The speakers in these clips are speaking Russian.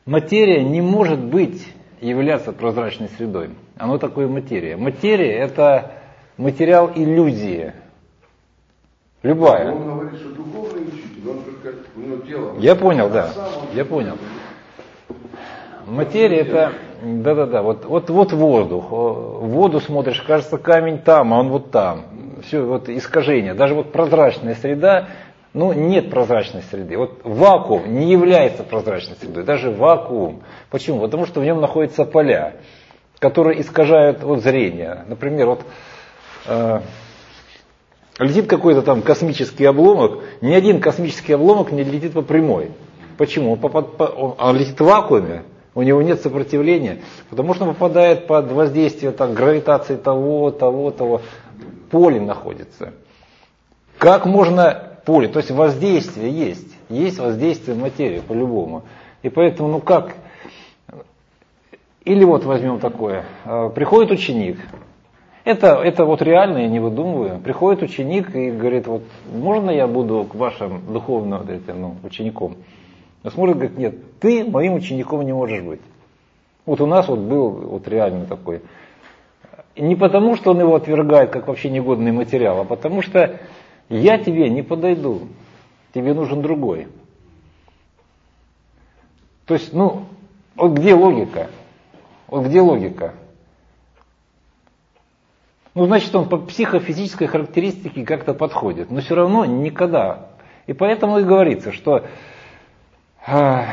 Материя не может являться прозрачной средой. Оно такое материя. Материя – это материал иллюзии. Любая. Он говорит, что духовный учитель, он только тело. Я понял, да. Я понял. Материя это, да. Вот воздух. В воду смотришь, кажется, камень там, а он вот там. Все, вот искажение. Даже вот прозрачная среда, нет прозрачной среды. Вот вакуум не является прозрачной средой, даже вакуум. Почему? Потому что в нем находятся поля, которые искажают зрение. Например, летит какой-то там космический обломок, ни один космический обломок не летит по прямой. Почему? Он летит в вакууме, у него нет сопротивления, потому что он попадает под воздействие гравитации того. Поле находится. Как можно поле? То есть воздействие есть. Есть воздействие материи по-любому. И поэтому, как? Или возьмем такое. Приходит ученик. Это реально, я не выдумываю. Приходит ученик и говорит, можно я буду вашим духовным учеником? Но смотрит, говорит, нет, ты моим учеником не можешь быть. У нас был реально такой. Не потому, что он его отвергает как вообще негодный материал, а потому что я тебе не подойду, тебе нужен другой. То есть, где логика? Где логика? Значит, он по психофизической характеристике как-то подходит, но все равно никогда. И поэтому и говорится, что то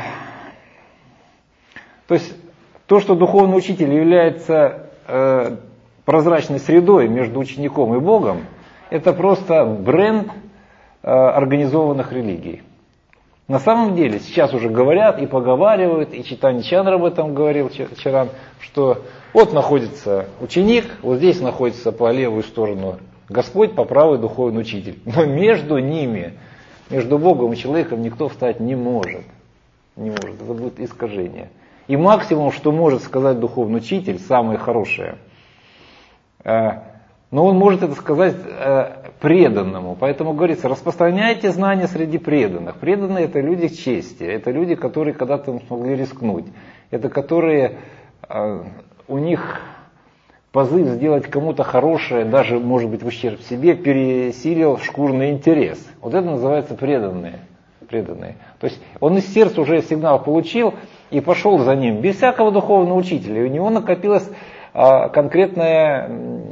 есть то, что духовный учитель является прозрачной средой между учеником и Богом, это просто бренд организованных религий. На самом деле сейчас уже говорят и поговаривают, и Чайтанья Чандра об этом говорил вчера, что находится ученик, здесь находится по левую сторону Господь, по правой духовный учитель. Но между ними, между Богом и человеком никто встать не может. Не может, это будет искажение. И максимум, что может сказать духовный учитель, самое хорошее, но он может это сказать преданному. Поэтому говорится, распространяйте знания среди преданных. Преданные это люди чести, это люди, которые когда-то смогли рискнуть. Это которые, у них позыв сделать кому-то хорошее, даже может быть в ущерб себе, пересилил шкурный интерес. Это называется преданные. То есть он из сердца уже сигнал получил и пошел за ним, без всякого духовного учителя. И у него накопилась конкретная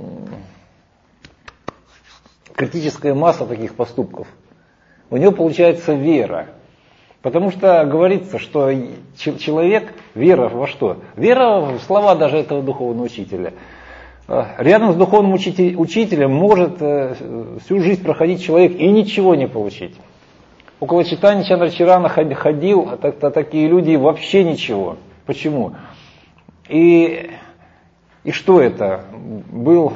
критическая масса таких поступков. У него получается вера. Потому что говорится, что человек, вера во что? Вера в слова даже этого духовного учителя. Рядом с духовным учителем может всю жизнь проходить человек и ничего не получить. Около Чайтаньи Чандрачарана ходил, такие люди вообще ничего. Почему? И что это? Был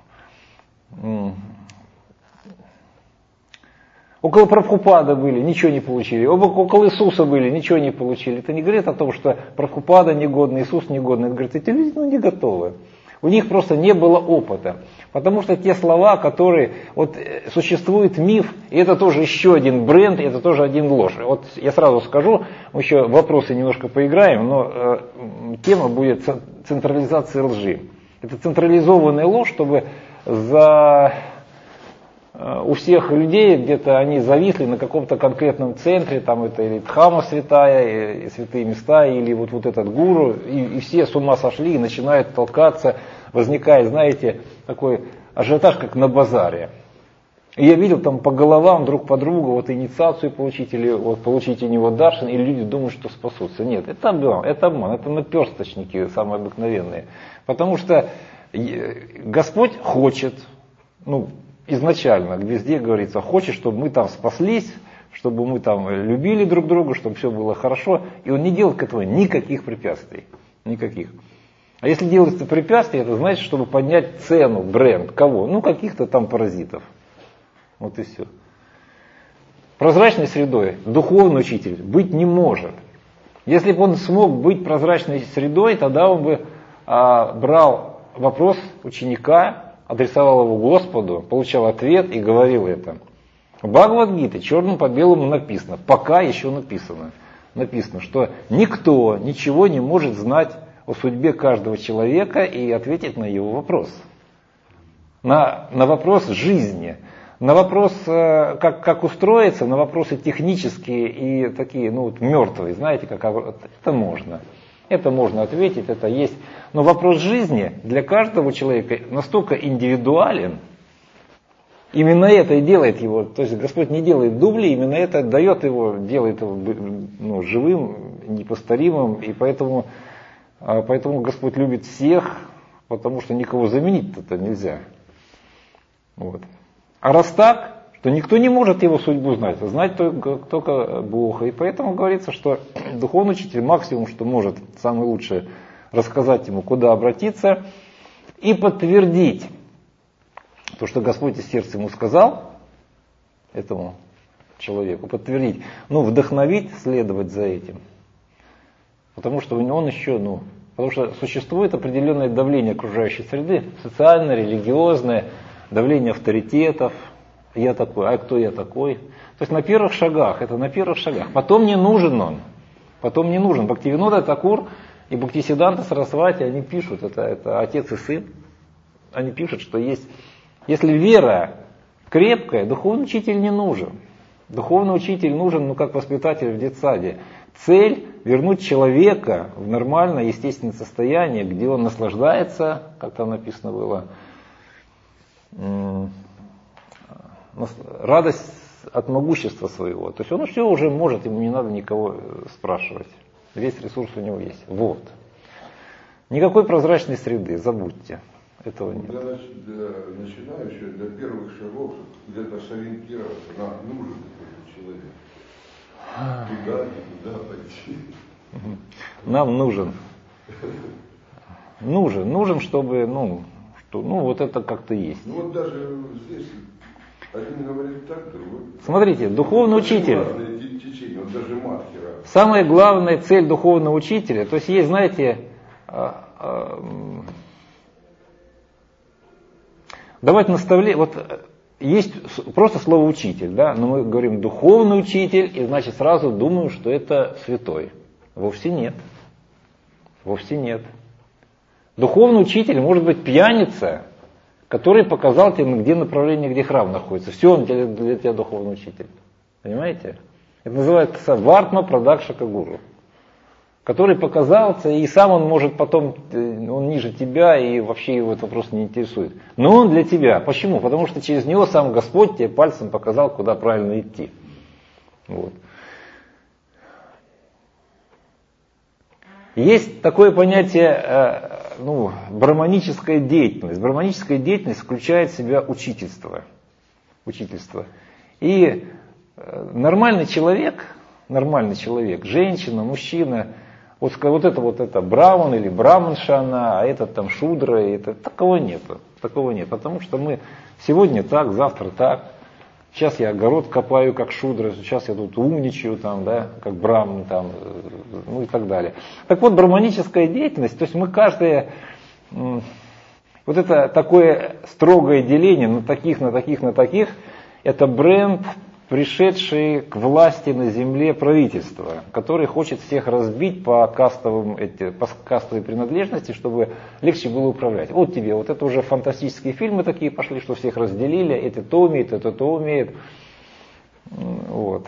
около Прабхупады были, ничего не получили. Около Иисуса были, ничего не получили. Это не говорит о том, что Прабхупада негодный, Иисус негодный. Это говорит, эти люди не готовы. У них просто не было опыта. Потому что те слова, которые... существует миф, и это тоже еще один бренд, и это тоже один ложь. Я сразу скажу, мы еще вопросы немножко поиграем, но тема будет централизация лжи. Это централизованная ложь, чтобы у всех людей где-то они зависли на каком-то конкретном центре, там это или Дхамма святая, и святые места, или вот этот гуру, и все с ума сошли и начинают толкаться, возникает, знаете, такой ажиотаж, как на базаре. И я видел там по головам друг по другу инициацию получить, или получить у него даршан, и люди думают, что спасутся. Нет, это обман, это наперсточники самые обыкновенные. Потому что Господь хочет, изначально везде говорится, хочет, чтобы мы там спаслись, чтобы мы там любили друг друга, чтобы все было хорошо. И он не делает к этому никаких препятствий. Никаких. А если делается препятствие, это значит, чтобы поднять цену, бренд. Кого? Каких-то там паразитов. Вот и все. Прозрачной средой духовный учитель быть не может. Если бы он смог быть прозрачной средой, тогда он бы брал вопрос ученика, адресовал его Господу, получал ответ и говорил это. В Бхагавад-гите черным по белому написано, пока еще написано. написано, что никто ничего не может знать о судьбе каждого человека и ответить на его вопрос. На вопрос жизни, на вопрос, как устроиться, на вопросы технические и такие, мертвые, знаете, это можно. Это можно ответить, это есть. Но вопрос жизни для каждого человека настолько индивидуален, именно это и делает его, то есть Господь не делает дублей, именно это дает его, делает его живым, неповторимым, и поэтому Господь любит всех, потому что никого заменить это нельзя. Вот. А раз так, то никто не может его судьбу знать только Бог. И поэтому говорится, что духовный учитель максимум, что может, самое лучшее, рассказать ему, куда обратиться, и подтвердить то, что Господь из сердца ему сказал, этому человеку, подтвердить, вдохновить, следовать за этим. Потому что он еще, потому что существует определенное давление окружающей среды, социальное, религиозное, давление авторитетов, я такой, а кто я такой? То есть на первых шагах, это на первых шагах. Потом не нужен он. Потом не нужен. Бхактивинода Такур и Бхактисиддханта Сарасвати, они пишут, это отец и сын, они пишут, что если вера крепкая, духовный учитель не нужен. Духовный учитель нужен, как воспитатель в детсаде. Цель – вернуть человека в нормальное, естественное состояние, где он наслаждается, как там написано было, радость от могущества своего. То есть он все уже может, ему не надо никого спрашивать. Весь ресурс у него есть. Вот. Никакой прозрачной среды, забудьте. Этого нет. Для начинающих, для первых шагов, где-то сориентироваться, нам нужен такой человек. Куда пойти? Нам нужен. Нужен, чтобы, вот это как-то есть. Вот даже здесь один говорит так, другой. Смотрите, духовный учитель. Течение, вот даже Мадхира. Самая главная цель духовного учителя, то есть есть, знаете, давать наставление, вот есть просто слово учитель, да, но мы говорим духовный учитель, и значит сразу думаем, что это святой. Вовсе нет. Вовсе нет. Духовный учитель может быть пьяница, который показал тебе, где направление, где храм находится. Все, он для тебя духовный учитель. Понимаете? Это называется Вартма Прадакшака Гуру, который показался, и сам он может потом, он ниже тебя, и вообще его этот вопрос не интересует. Но он для тебя. Почему? Потому что через него сам Господь тебе пальцем показал, куда правильно идти. Вот. Есть такое понятие, браманическая деятельность. Браманическая деятельность включает в себя учительство. И нормальный человек, женщина, мужчина, вот это браман или браманша она, а этот там шудра, такого нет. Потому что мы сегодня так, завтра так. Сейчас я огород копаю как шудра, сейчас я тут умничаю, как браман, и так далее. Так вот, браманическая деятельность, то есть мы каждое, вот это такое строгое деление на таких, это бренд, пришедший к власти на земле правительства, который хочет всех разбить по кастовой принадлежности, чтобы легче было управлять. Вот тебе, вот это уже фантастические фильмы такие пошли, что всех разделили, это то умеет, это то умеет. Вот.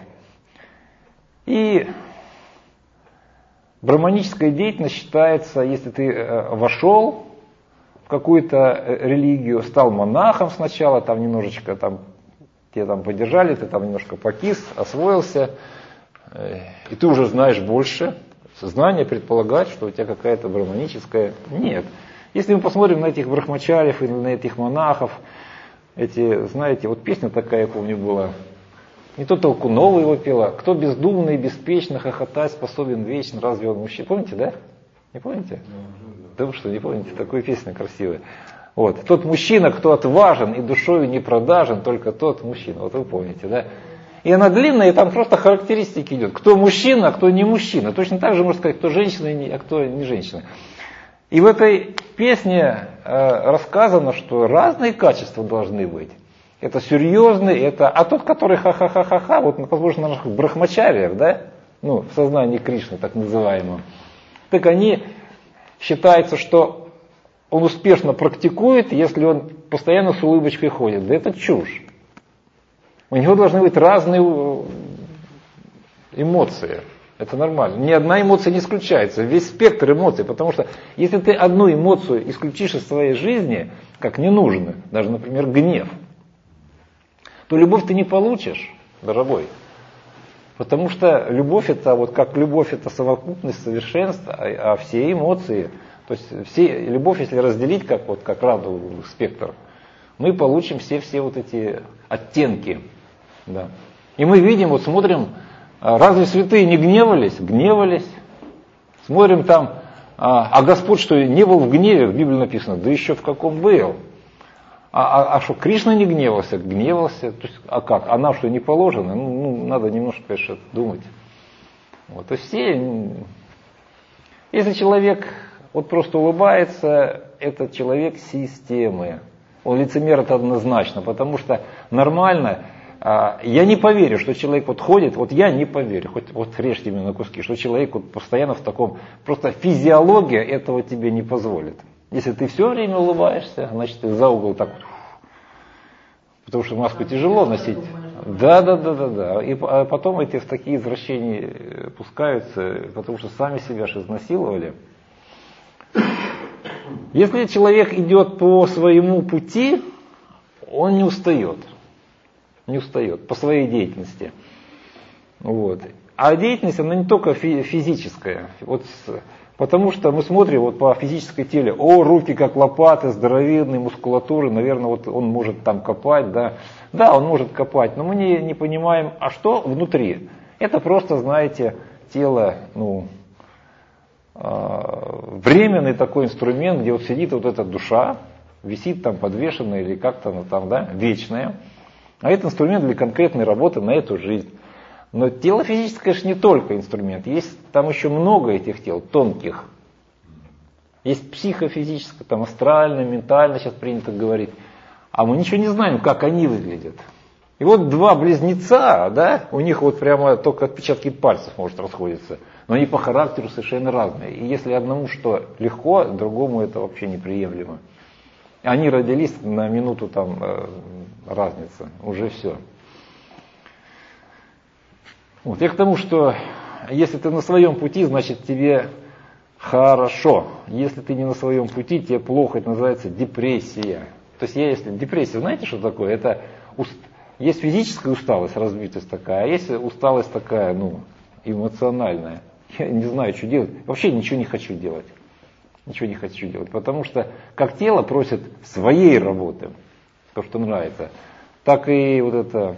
И браманическая деятельность считается, если ты вошел в какую-то религию, стал монахом сначала, там немножечко тебя там поддержали, ты там немножко покис, освоился, и ты уже знаешь больше. Знание предполагает, что у тебя какая-то браманическая... Нет. Если мы посмотрим на этих брахмачарьев или на этих монахов, знаете, вот песня такая, я помню, была. Не то Толкунова его пела. Кто бездумно и беспечно хохотать способен вечно, разве он мужчина? Помните, да? Не помните? Да вы что, не помните? Такую песню красивую. Вот. Тот мужчина, кто отважен и душою не продажен, только тот мужчина. Вот вы помните, да? И она длинная, и там просто характеристики идет. Кто мужчина, а кто не мужчина. Точно так же можно сказать, кто женщина, а кто не женщина. И в этой песне рассказано, что разные качества должны быть. Это серьезный, а тот, который ха-ха-ха-ха-ха, вот, возможно, наших брахмачарьев, да? в сознании Кришны, так называемом, так они считается, что он успешно практикует, если он постоянно с улыбочкой ходит. Да это чушь. У него должны быть разные эмоции. Это нормально. Ни одна эмоция не исключается. Весь спектр эмоций. Потому что если ты одну эмоцию исключишь из своей жизни, как ненужную, даже, например, гнев, то любовь ты не получишь, дорогой. Потому что любовь это, вот как любовь это совокупность совершенства, а все эмоции, то есть любовь, если разделить как радугу спектр, мы получим все вот эти оттенки. Да. И мы видим, вот смотрим, разве святые не гневались? Гневались. Смотрим там, а Господь что, не был в гневе, в Библии написано, да еще в каком был. А что, Кришна не гневался? Гневался. То есть, а как? А нам что, не положено? Надо немножко, конечно, думать. Вот. То есть все, если человек вот просто улыбается, это человек системы. Он лицемер, это однозначно, потому что нормально, я не поверю, что человек вот ходит, вот я не поверю, хоть вот режьте меня на куски, что человек вот постоянно в таком, просто физиология этого тебе не позволит. Если ты все время улыбаешься, значит ты за угол так, потому что маску тяжело носить. Да. И потом эти в такие извращения пускаются, потому что сами себя же изнасиловали. Если человек идет по своему пути, он не устает по своей деятельности. Вот. А деятельность, она не только физическая. Вот, потому что мы смотрим вот по физической теле, руки как лопаты, здоровенные мускулатуры, наверное, вот он может там копать, да. Да, он может копать, но мы не понимаем, а что внутри. Это просто, знаете, тело, временный такой инструмент, где вот сидит вот эта душа, висит там подвешенная или как-то она там, да, вечная. А это инструмент для конкретной работы на эту жизнь. Но тело физическое же не только инструмент. Есть там еще много этих тел, тонких. Есть психофизическое, там астральное, ментальное, сейчас принято говорить. А мы ничего не знаем, как они выглядят. И вот два близнеца, да, у них вот прямо только отпечатки пальцев может расходиться. Но они по характеру совершенно разные. И если одному что легко, другому это вообще неприемлемо. Они родились на минуту там разница, уже все. Вот. Я к тому, что если ты на своем пути, значит тебе хорошо. Если ты не на своем пути, тебе плохо, это называется депрессия. То есть если депрессия, знаете, что такое? Это есть физическая усталость, разбитость такая, а есть усталость такая, эмоциональная. Я не знаю, что делать. Вообще ничего не хочу делать. Ничего не хочу делать. Потому что как тело просит своей работы, то, что нравится, так и вот это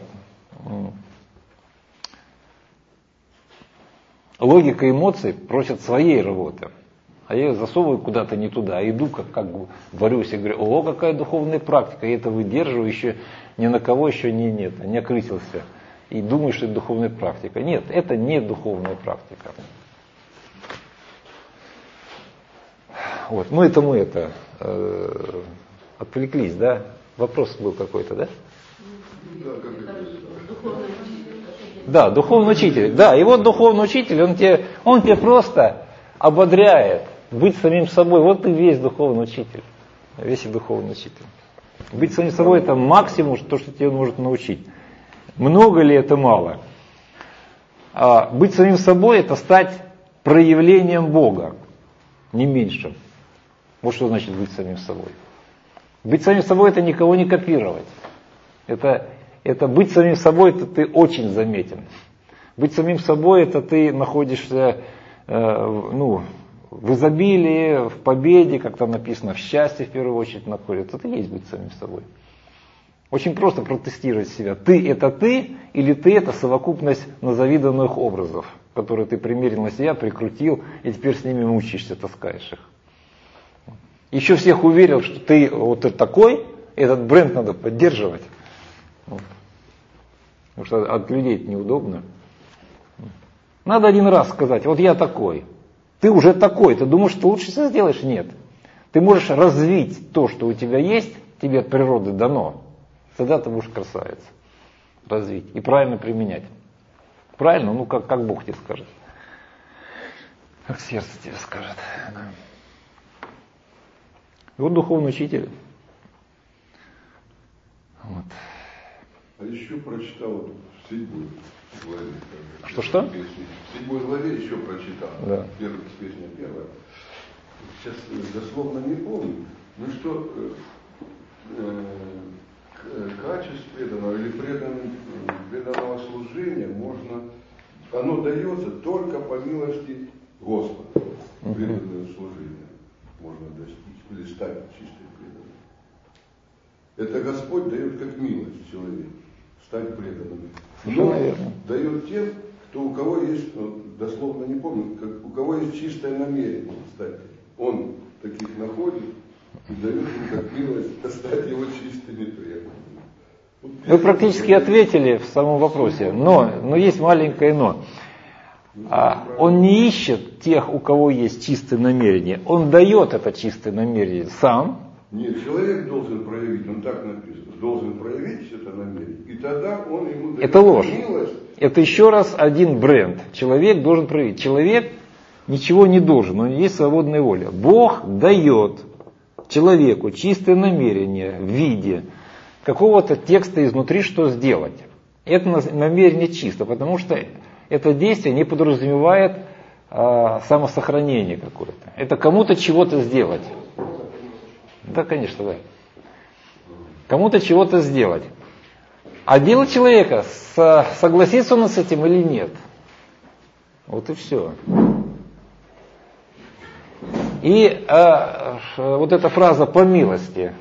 логика эмоций просит своей работы. А я ее засовываю куда-то не туда, иду как борюсь и говорю, какая духовная практика, я это выдерживаю, еще ни на кого еще не окрысился. И думаю, что это духовная практика. Нет, это не духовная практика. Вот. Это мы отвлеклись, да? Вопрос был какой-то, да? Да, духовный учитель. Да, и вот духовный учитель, он тебе просто ободряет быть самим собой. Вот и весь духовный учитель. Весь духовный учитель. Быть самим собой это максимум, то, что тебе может научить. Много ли это мало? Быть самим собой это стать проявлением Бога, не меньше. Вот что значит быть самим собой. Быть самим собой это никого не копировать. Это быть самим собой, это ты очень заметен. Быть самим собой, это ты находишься в изобилии, в победе, как там написано, в счастье в первую очередь находится. Это и есть быть самим собой. Очень просто протестировать себя. Ты это ты или ты это совокупность назавиданных образов, которые ты примерил на себя, прикрутил и теперь с ними мучаешься, таскаешь их. Еще всех уверил, что ты вот такой, этот бренд надо поддерживать. Потому что от людей это неудобно. Надо один раз сказать, вот я такой. Ты уже такой, ты думаешь, что лучше все сделаешь? Нет. Ты можешь развить то, что у тебя есть, тебе от природы дано. Тогда ты будешь красавец. Развить и правильно применять. Правильно? Ну, как Бог тебе скажет. Как сердце тебе скажет. И вот духовный учитель. Вот. А еще прочитал вот в 7 главе. Что? В 7 главе еще прочитал. Да. Песня первая. Сейчас дословно не помню. Ну что, качество преданного или преданного служения можно, оно дается только по милости Господа. Преданное служение можно достичь или стать чистым преданным. Это Господь дает как милость человеку, стать преданным. Но дает тем, кто, у кого есть, дословно не помню, у кого есть чистое намерение стать. Он таких находит и дает ему как милость стать его чистыми преданными. Вот вы практически ответили в самом вопросе, но есть маленькое но. Он не ищет тех, у кого есть чистое намерение, он дает это чистое намерение сам. Нет, человек должен проявить, он так написано, должен проявить это намерение, и тогда он ему дает Это ложь. милость. Это еще раз один бренд. Человек должен проявить. Человек ничего не должен, у него есть свободная воля. Бог дает человеку чистое намерение в виде какого-то текста изнутри, что сделать. Это намерение чисто, потому что это действие не подразумевает самосохранение какое-то. Это кому-то чего-то сделать. Да, конечно, да. Кому-то чего-то сделать. А дело человека, согласится он с этим или нет. Вот и все. И вот эта фраза «по милости»,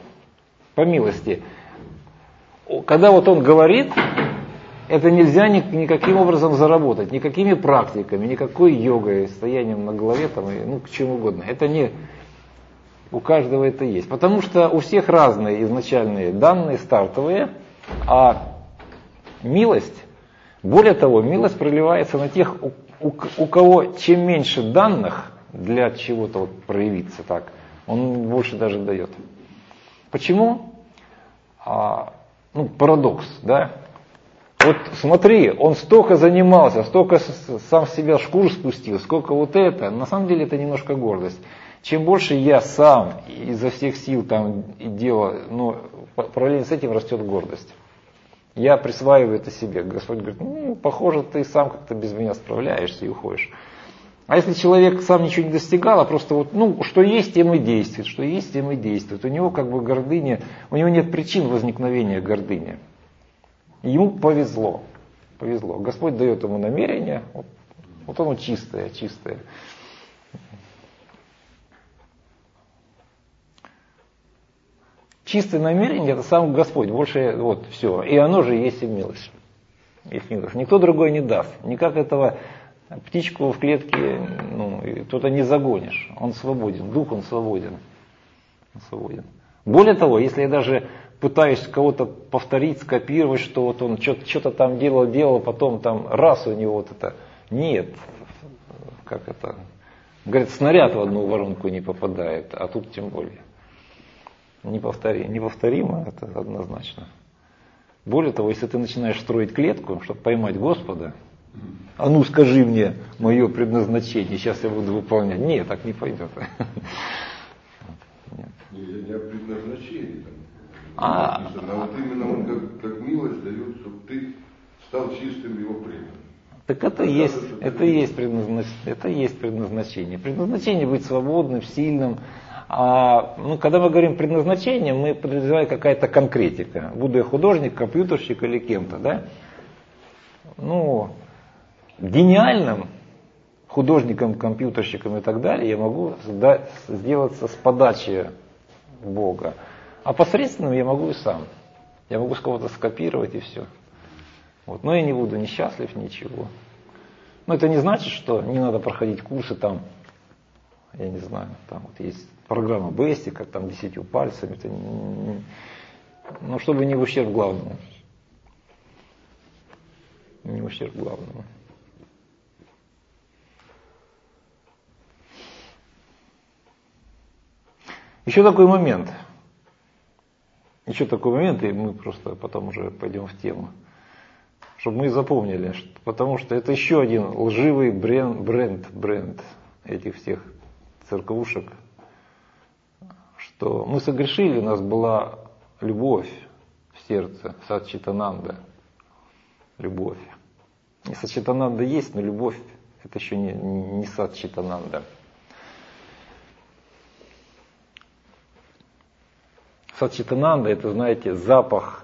когда вот он говорит, это нельзя никаким образом заработать, никакими практиками, никакой йогой, стоянием на голове, там, к чему угодно. Это не у каждого это есть. Потому что у всех разные изначальные данные, стартовые, а милость, более того, милость проливается на тех, у кого чем меньше данных для чего-то вот проявиться так, он больше даже дает. Почему? Парадокс, да? Вот смотри, он столько занимался, столько сам в себя шкуру спустил, сколько вот это, на самом деле это немножко гордость. Чем больше я сам изо всех сил там и делаю, параллельно с этим растет гордость. Я присваиваю это себе. Господь говорит, похоже, ты сам как-то без меня справляешься и уходишь. А если человек сам ничего не достигал, а просто что есть, тем и действует, что есть, тем и действует. У него как бы гордыня, у него нет причин возникновения гордыни. Ему повезло. Господь дает ему намерение, вот оно чистое. Чистое намерение — это сам Господь, больше все. И оно же есть и милость. Никто другой не даст. Никак этого птичку в клетке туда не загонишь. Он свободен, дух он свободен. Более того, если я даже пытаюсь кого-то повторить, скопировать, что вот он что-то там делал, потом там раз у него вот это. Нет. Как это? Говорят, снаряд в одну воронку не попадает, а тут тем более. Неповторимо, это однозначно. Более того, если ты начинаешь строить клетку, чтобы поймать Господа, скажи мне мое предназначение, сейчас я буду выполнять. Нет, так не пойдет. Не о предназначении. Вот именно он как милость дает, чтобы ты стал чистым его преданным. Так это есть предназначение. Предназначение быть свободным, сильным. Когда мы говорим предназначение, мы подразумеваем какая-то конкретика. Буду я художник, компьютерщик или кем-то, да? Гениальным художником, компьютерщиком и так далее я могу сделаться с подачи Бога. А посредственным я могу и сам. Я могу с кого-то скопировать и все. Но я не буду несчастлив, ничего. Но это не значит, что не надо проходить курсы там, я не знаю, там вот есть программа Бестика, там 10 пальцами, это чтобы не в ущерб главному. Не в ущерб главному. Еще такой момент, и мы просто потом уже пойдем в тему, чтобы мы запомнили, потому что это еще один лживый бренд этих всех церквушек, что мы согрешили, у нас была любовь в сердце, сад-читананда, любовь. И сад-читананда есть, но любовь это еще не сад-читананда. Сад-читананда это, знаете, запах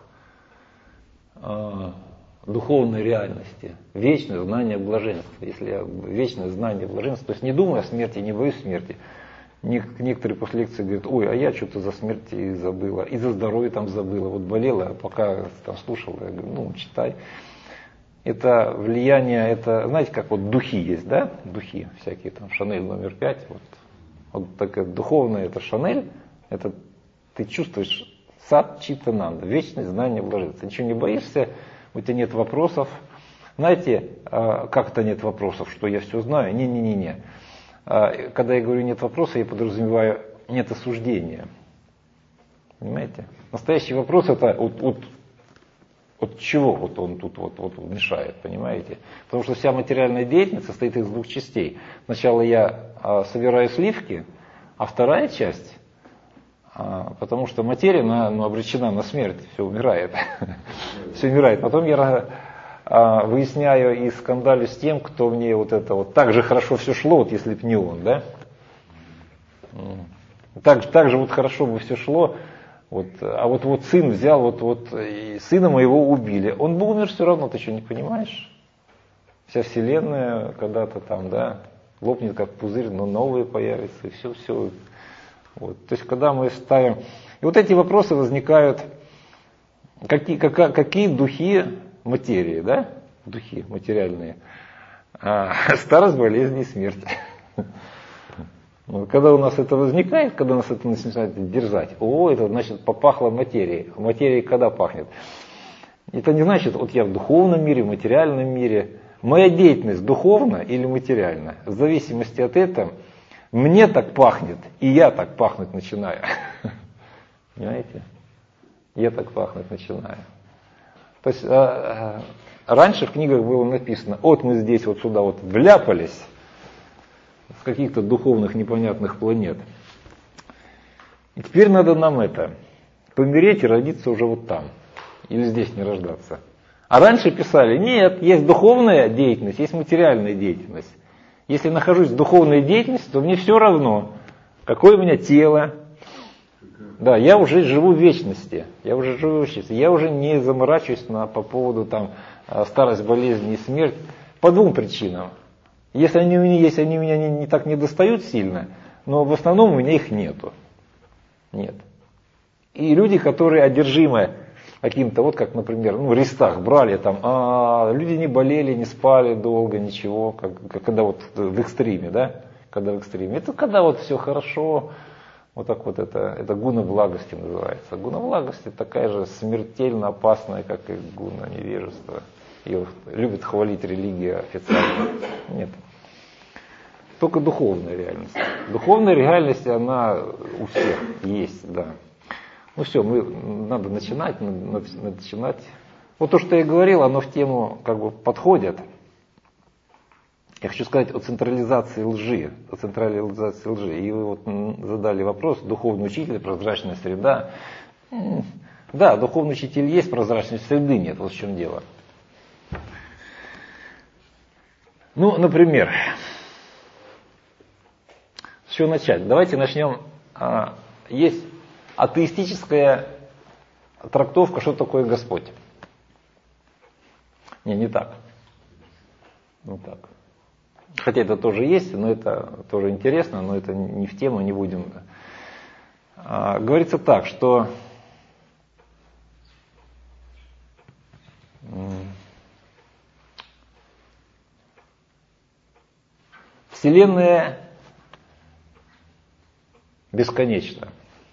духовной реальности, вечное знание блаженства. Если я вечное знание блаженства, то есть не думаю о смерти, не боюсь смерти. Некоторые после лекции говорят, ой, а я что-то за смерть и забыла, и за здоровье там забыла, вот болела, пока там слушала, я говорю, ну, читай. Это влияние, это, знаете, как вот духи есть, да, духи всякие, там, Шанель номер 5, вот такая духовная, это Шанель, это ты чувствуешь сад-читананда, вечное знание блаженства, ты ничего не боишься, у тебя нет вопросов. Знаете, как это нет вопросов, что я все знаю? Не. Когда я говорю нет вопроса, я подразумеваю нет осуждения. Понимаете? Настоящий вопрос это от чего вот он тут вот мешает, понимаете? Потому что вся материальная деятельность состоит из двух частей. Сначала я собираю сливки, а вторая часть, потому что материя обречена на смерть, все умирает. Все умирает. Потом я выясняю и скандалю с тем, кто мне вот это вот так же хорошо все шло, вот если б не он, да? Так же вот хорошо бы все шло, вот, а вот сын взял, и сына моего убили. Он бы умер все равно, ты что, не понимаешь? Вся вселенная когда-то там, да, лопнет как пузырь, но новые появятся, и все. Вот. То есть, когда мы ставим... И вот эти вопросы возникают, какие духи материи, да? Духи материальные. Старость, болезнь и смерть. Когда у нас это возникает, когда нас это начинает дерзать, это значит попахло материей. Материя когда пахнет? Это не значит, вот я в духовном мире, в материальном мире. Моя деятельность духовна или материальна? В зависимости от этого, мне так пахнет, и я так пахнуть начинаю. Понимаете? Я так пахнуть начинаю. То есть раньше в книгах было написано, вот мы здесь вот сюда вот вляпались с каких-то духовных непонятных планет. И теперь надо нам помереть и родиться уже вот там. Или здесь не рождаться. А раньше писали, нет, есть духовная деятельность, есть материальная деятельность. Если нахожусь в духовной деятельности, то мне все равно, какое у меня тело. Да, я уже живу в вечности. Я уже не заморачиваюсь по поводу там, старость, болезнь и смерть по двум причинам. Если они у меня есть, они меня не так не достают сильно, но в основном у меня их нету. Нет. И люди, которые одержимы каким-то, вот как, например, Рейхстаг брали там, люди не болели, не спали долго, ничего, когда вот в экстриме, да, когда в экстриме. Это когда вот все хорошо, вот так вот это гуна благости называется. Гуна благости такая же смертельно опасная, как и гуна невежества. Ее любит хвалить религия официально. Нет. Только духовная реальность. Духовная реальность, она у всех есть, да. Ну все, надо начинать. Вот то, что я говорил, оно в тему как бы подходит. Я хочу сказать о централизации лжи. И вы вот задали вопрос, духовный учитель, прозрачная среда. Да, духовный учитель есть, прозрачной среды нет, вот в чем дело. Например, с чего начать? Давайте начнем. Есть атеистическая трактовка, что такое Господь. Не так. Так. Хотя это тоже есть, но это тоже интересно, но это не в тему, не будем. Говорится так, что Вселенная бесконечна.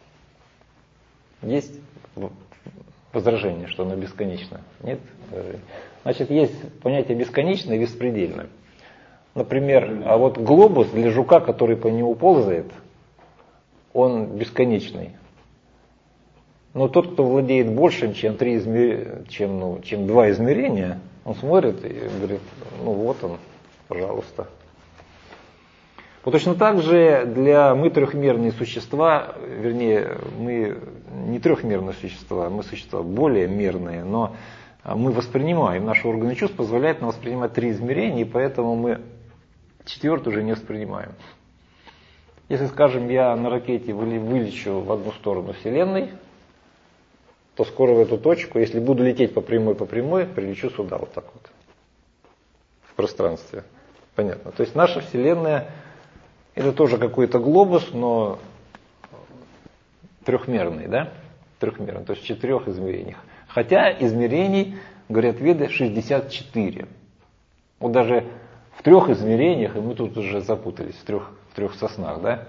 Есть возражение, что она бесконечна? Нет? Значит, есть понятие бесконечное и беспредельное. Например, а вот глобус для жука, который по нему ползает, он бесконечный. Но тот, кто владеет большим, чем 2 измерения, Он смотрит и говорит, ну вот он, пожалуйста. Вот точно так же мы трехмерные существа, вернее, мы не трехмерные существа, мы существа более мерные, но мы воспринимаем, наши органы чувств позволяют нам воспринимать 3 измерения, и поэтому мы 4 уже не воспринимаем. Если, скажем, я на ракете вылечу в одну сторону Вселенной, то скоро в эту точку, если буду лететь по прямой, прилечу сюда, вот так вот, в пространстве. Понятно. То есть наша Вселенная это тоже какой-то глобус, но трехмерный, да? Трехмерный, то есть в 4 измерениях. Хотя измерений, говорят веды, 64. Вот даже в 3 измерениях, и мы тут уже запутались, в трех соснах, да?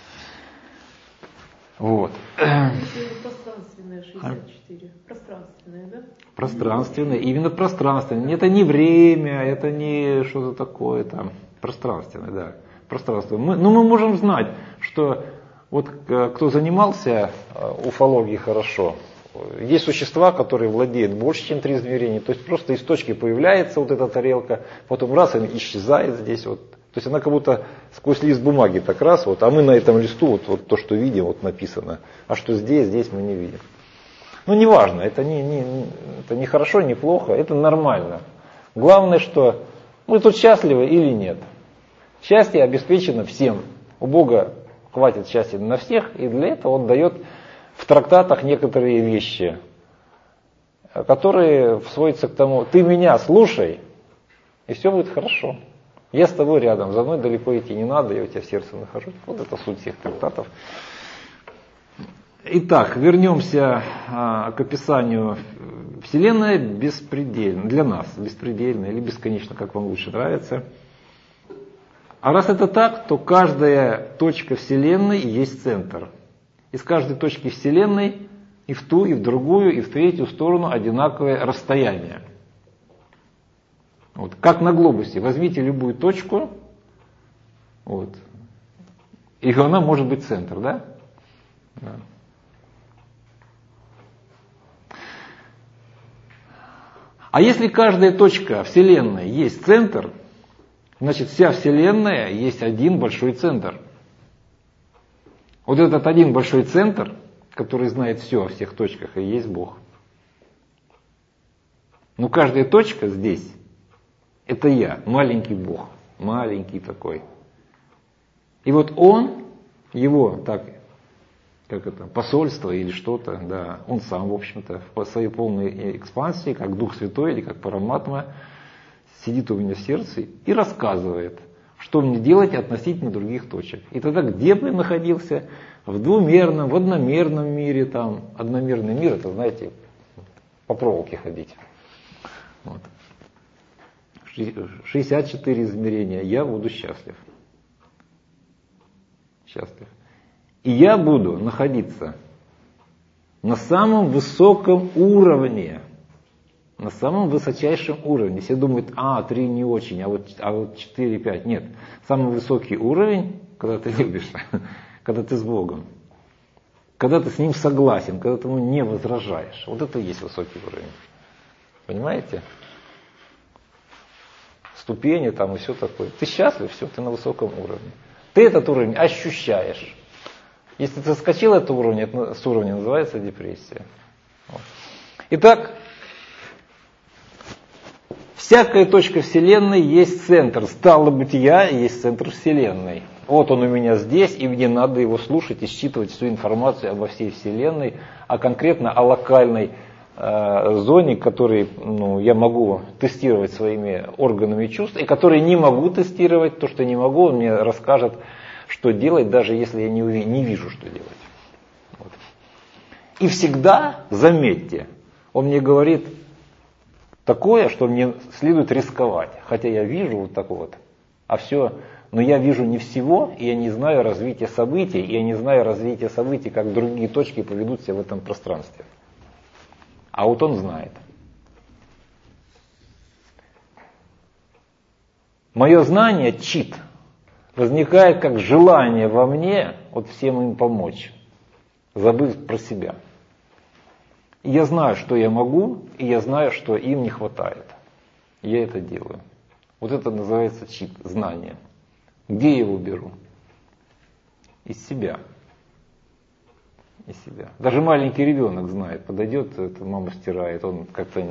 Вот. Пространственное 64. Пространственное, да? Пространственное, именно пространственное. Это не время, это не что-то такое там. Пространственное, да. Пространственное. Мы можем знать, что вот кто занимался уфологией хорошо, есть существа, которые владеют больше, чем 3 измерения. То есть просто из точки появляется вот эта тарелка, потом раз она исчезает здесь вот. То есть она как будто сквозь лист бумаги так раз, вот, а мы на этом листу вот то, что видим, вот написано. А что здесь мы не видим. Ну, неважно, это не хорошо, не плохо, это нормально. Главное, что мы тут счастливы или нет. Счастье обеспечено всем. У Бога хватит счастья на всех, и для этого Он дает в трактатах некоторые вещи, которые сводятся к тому, ты меня слушай, и все будет хорошо. Я с тобой рядом, за мной далеко идти не надо, я у тебя в сердце нахожусь. Вот это суть всех трактатов. Итак, вернемся к описанию. Вселенная беспредельна, для нас беспредельна или бесконечно, как вам лучше нравится. А раз это так, то каждая точка Вселенной есть центр. Из каждой точки Вселенной и в ту, и в другую, и в третью сторону одинаковое расстояние. Вот, как на глобусе. Возьмите любую точку, вот, и она может быть центр, да? Да. А если каждая точка Вселенной есть центр, значит вся Вселенная есть один большой центр. Вот этот один большой центр, который знает все о всех точках, и есть Бог. Но каждая точка здесь это я, маленький Бог, маленький такой. И вот он, его так, как это, посольство или что-то, да, он сам, в общем-то, в своей полной экспансии, как Дух Святой или как Параматма, сидит у меня в сердце и рассказывает, что мне делать относительно других точек. И тогда, где бы я находился, в двумерном, в одномерном мире, там, одномерный мир, это, знаете, по проволоке ходить. Вот. 64 измерения, я буду счастлив. Счастлив. И я буду находиться на самом высоком уровне, на самом высочайшем уровне. Все думают, 3 не очень, а вот 4, 5. Нет, самый высокий уровень, когда ты любишь, когда ты с Богом, когда ты с Ним согласен, когда ты Ему не возражаешь. Вот это и есть высокий уровень. Понимаете? Ступени там и все такое. Ты счастлив, все, ты на высоком уровне. Ты этот уровень ощущаешь. Если ты соскочил с уровня, называется депрессия. Вот. Итак, всякая точка Вселенной есть центр. Стало быть, я есть центр Вселенной. Вот он у меня здесь, и мне надо его слушать и считывать всю информацию обо всей Вселенной, а конкретно о локальной зоне, которые я могу тестировать своими органами чувств, и которые не могу тестировать, то, что не могу, он мне расскажет, что делать, даже если я не вижу, что делать. Вот. И всегда, заметьте, он мне говорит такое, что мне следует рисковать, хотя я вижу вот так вот, но я вижу не всего, и я не знаю развития событий, и я не знаю развития событий, как другие точки поведут себя в этом пространстве. А вот он знает. Мое знание, чит, возникает как желание во мне вот всем им помочь, забыв про себя. И я знаю, что я могу, и я знаю, что им не хватает. я это делаю. Вот это называется чит, знание. Где я его беру? Из себя. Из себя. Даже маленький ребенок знает, подойдет, это мама стирает, он как-то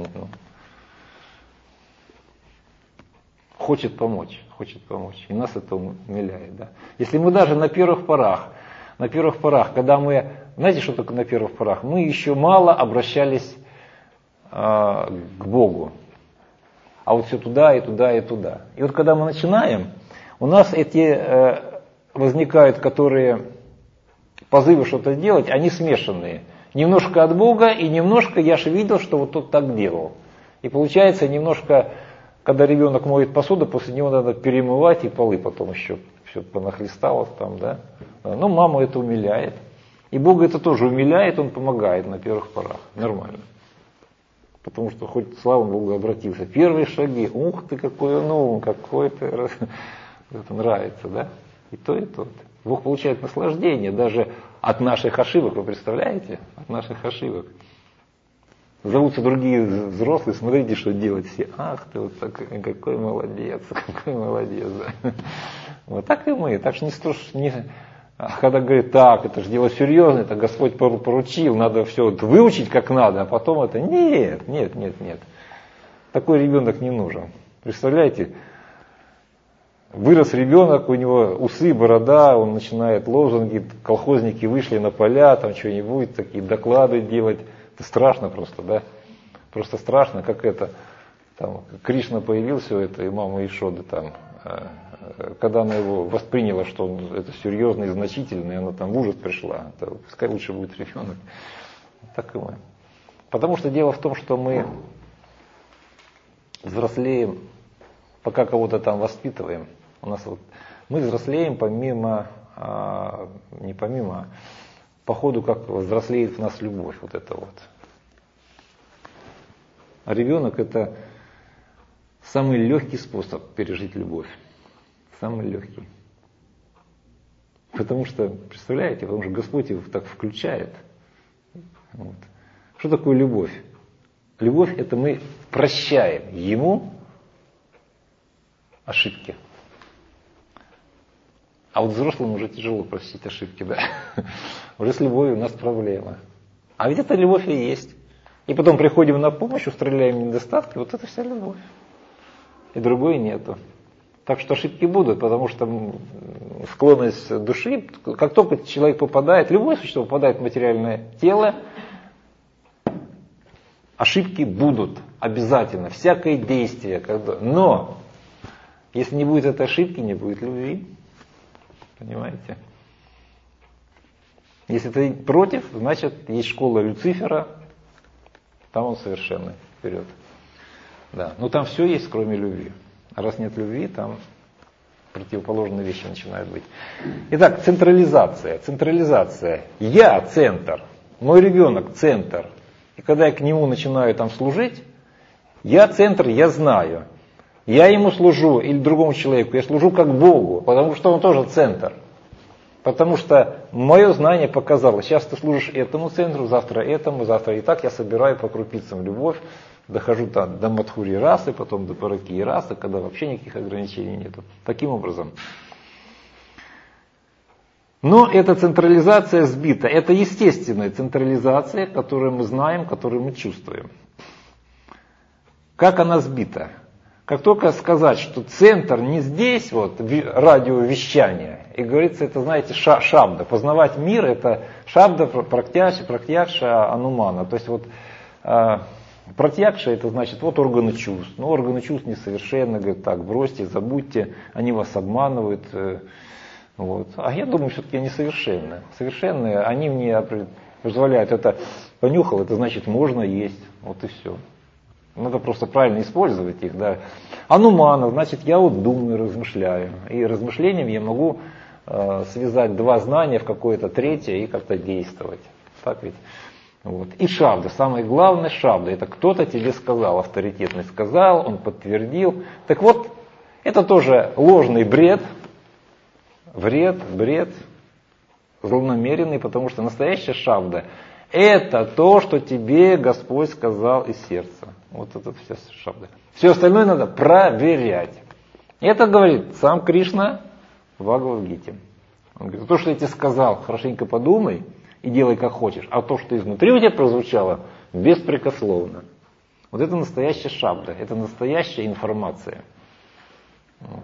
хочет помочь. И нас это умиляет. Да? Если мы даже на первых порах, когда мы, знаете, что такое на первых порах? Мы еще мало обращались к Богу. А вот все туда и туда и туда. И вот когда мы начинаем, у нас эти возникают, которые позывы что-то делать, они смешанные. Немножко от Бога и немножко я же видел, что вот тот так делал. И получается немножко, когда ребенок моет посуду, после него надо перемывать и полы потом еще все понахлесталось там, да. Но маму это умиляет. И Бога это тоже умиляет, он помогает на первых порах. Нормально. Потому что хоть, слава Богу, обратился. Первые шаги, ух ты, какой-то, это нравится, да? И то, и то. Бог получает наслаждение даже от наших ошибок, вы представляете? От наших ошибок. Зовутся другие взрослые, смотрите, что делать все. Ах ты, вот такой, какой молодец, да. Вот так и мы. Так что когда говорит, так, это же дело серьезное, это Господь поручил, надо все вот выучить как надо, а потом это нет. Такой ребенок не нужен. Представляете, вырос ребенок, у него усы, борода, он начинает лозунги, колхозники вышли на поля, там что-нибудь, такие доклады делать. Это страшно просто, да? Просто страшно, как это, там, Кришна появился, это, и мама Ишоды там, когда она его восприняла, что он это серьезно и значительно, и она там в ужас пришла, то пускай лучше будет ребенок. Так и мы. Потому что дело в том, что мы взрослеем, пока кого-то там воспитываем. У нас вот, мы взрослеем по ходу, как взрослеет в нас любовь, вот это вот. А ребенок это самый легкий способ пережить любовь. Самый легкий. Потому что, представляете, потому что Господь его так включает. Вот. Что такое любовь? Любовь это мы прощаем ему ошибки. А вот взрослым уже тяжело простить ошибки, да. Уже с любовью у нас проблема. А ведь это любовь и есть. И потом приходим на помощь, устраняем недостатки, вот это вся любовь. И другой нету. Так что ошибки будут, потому что склонность души, как только человек попадает, любое существо попадает в материальное тело, ошибки будут обязательно, всякое действие. Но если не будет этой ошибки, не будет любви. Понимаете? Если ты против, значит есть школа Люцифера, там он совершенный. Вперед. Да. Но там все есть, кроме любви. А раз нет любви, там противоположные вещи начинают быть. Итак, централизация. Я центр, мой ребенок центр. И когда я к нему начинаю там служить, я центр, я знаю. Я ему служу или другому человеку, я служу как Богу, потому что он тоже центр. Потому что мое знание показало, сейчас ты служишь этому центру, завтра этому, завтра и так я собираю по крупицам любовь, дохожу до Мадхури расы, потом до Параки расы, когда вообще никаких ограничений нету. Таким образом. Но эта централизация сбита. Это естественная централизация, которую мы знаем, которую мы чувствуем. Как она сбита? Как только сказать, что центр не здесь, вот радиовещание, и говорится, это, знаете, шабда. Познавать мир, это шабда практякша анумана. То есть вот пратьякша, это значит вот органы чувств. Но органы чувств несовершенны, говорят, так, бросьте, забудьте, они вас обманывают. Вот. А я думаю, все-таки они совершенны. Совершенные, они мне позволяют, это понюхал, это значит можно есть. Вот и все. Надо просто правильно использовать их. Да. Анумана, значит я вот думаю, размышляю. И размышлением я могу связать два знания в какое-то третье и как-то действовать. Так ведь? Вот. И шабда, самое главное шабда, это кто-то тебе сказал, авторитетный сказал, он подтвердил. Так вот, это тоже ложный бред, бред, злонамеренный, потому что настоящая шабда это то, что тебе Господь сказал из сердца. Вот это вся шабда. Все остальное надо проверять. Это говорит сам Кришна в Бхагавад-гите. Он говорит, то, что я тебе сказал, хорошенько подумай и делай как хочешь, а то, что изнутри у тебя прозвучало, беспрекословно. Вот это настоящая шабда, это настоящая информация. Вот.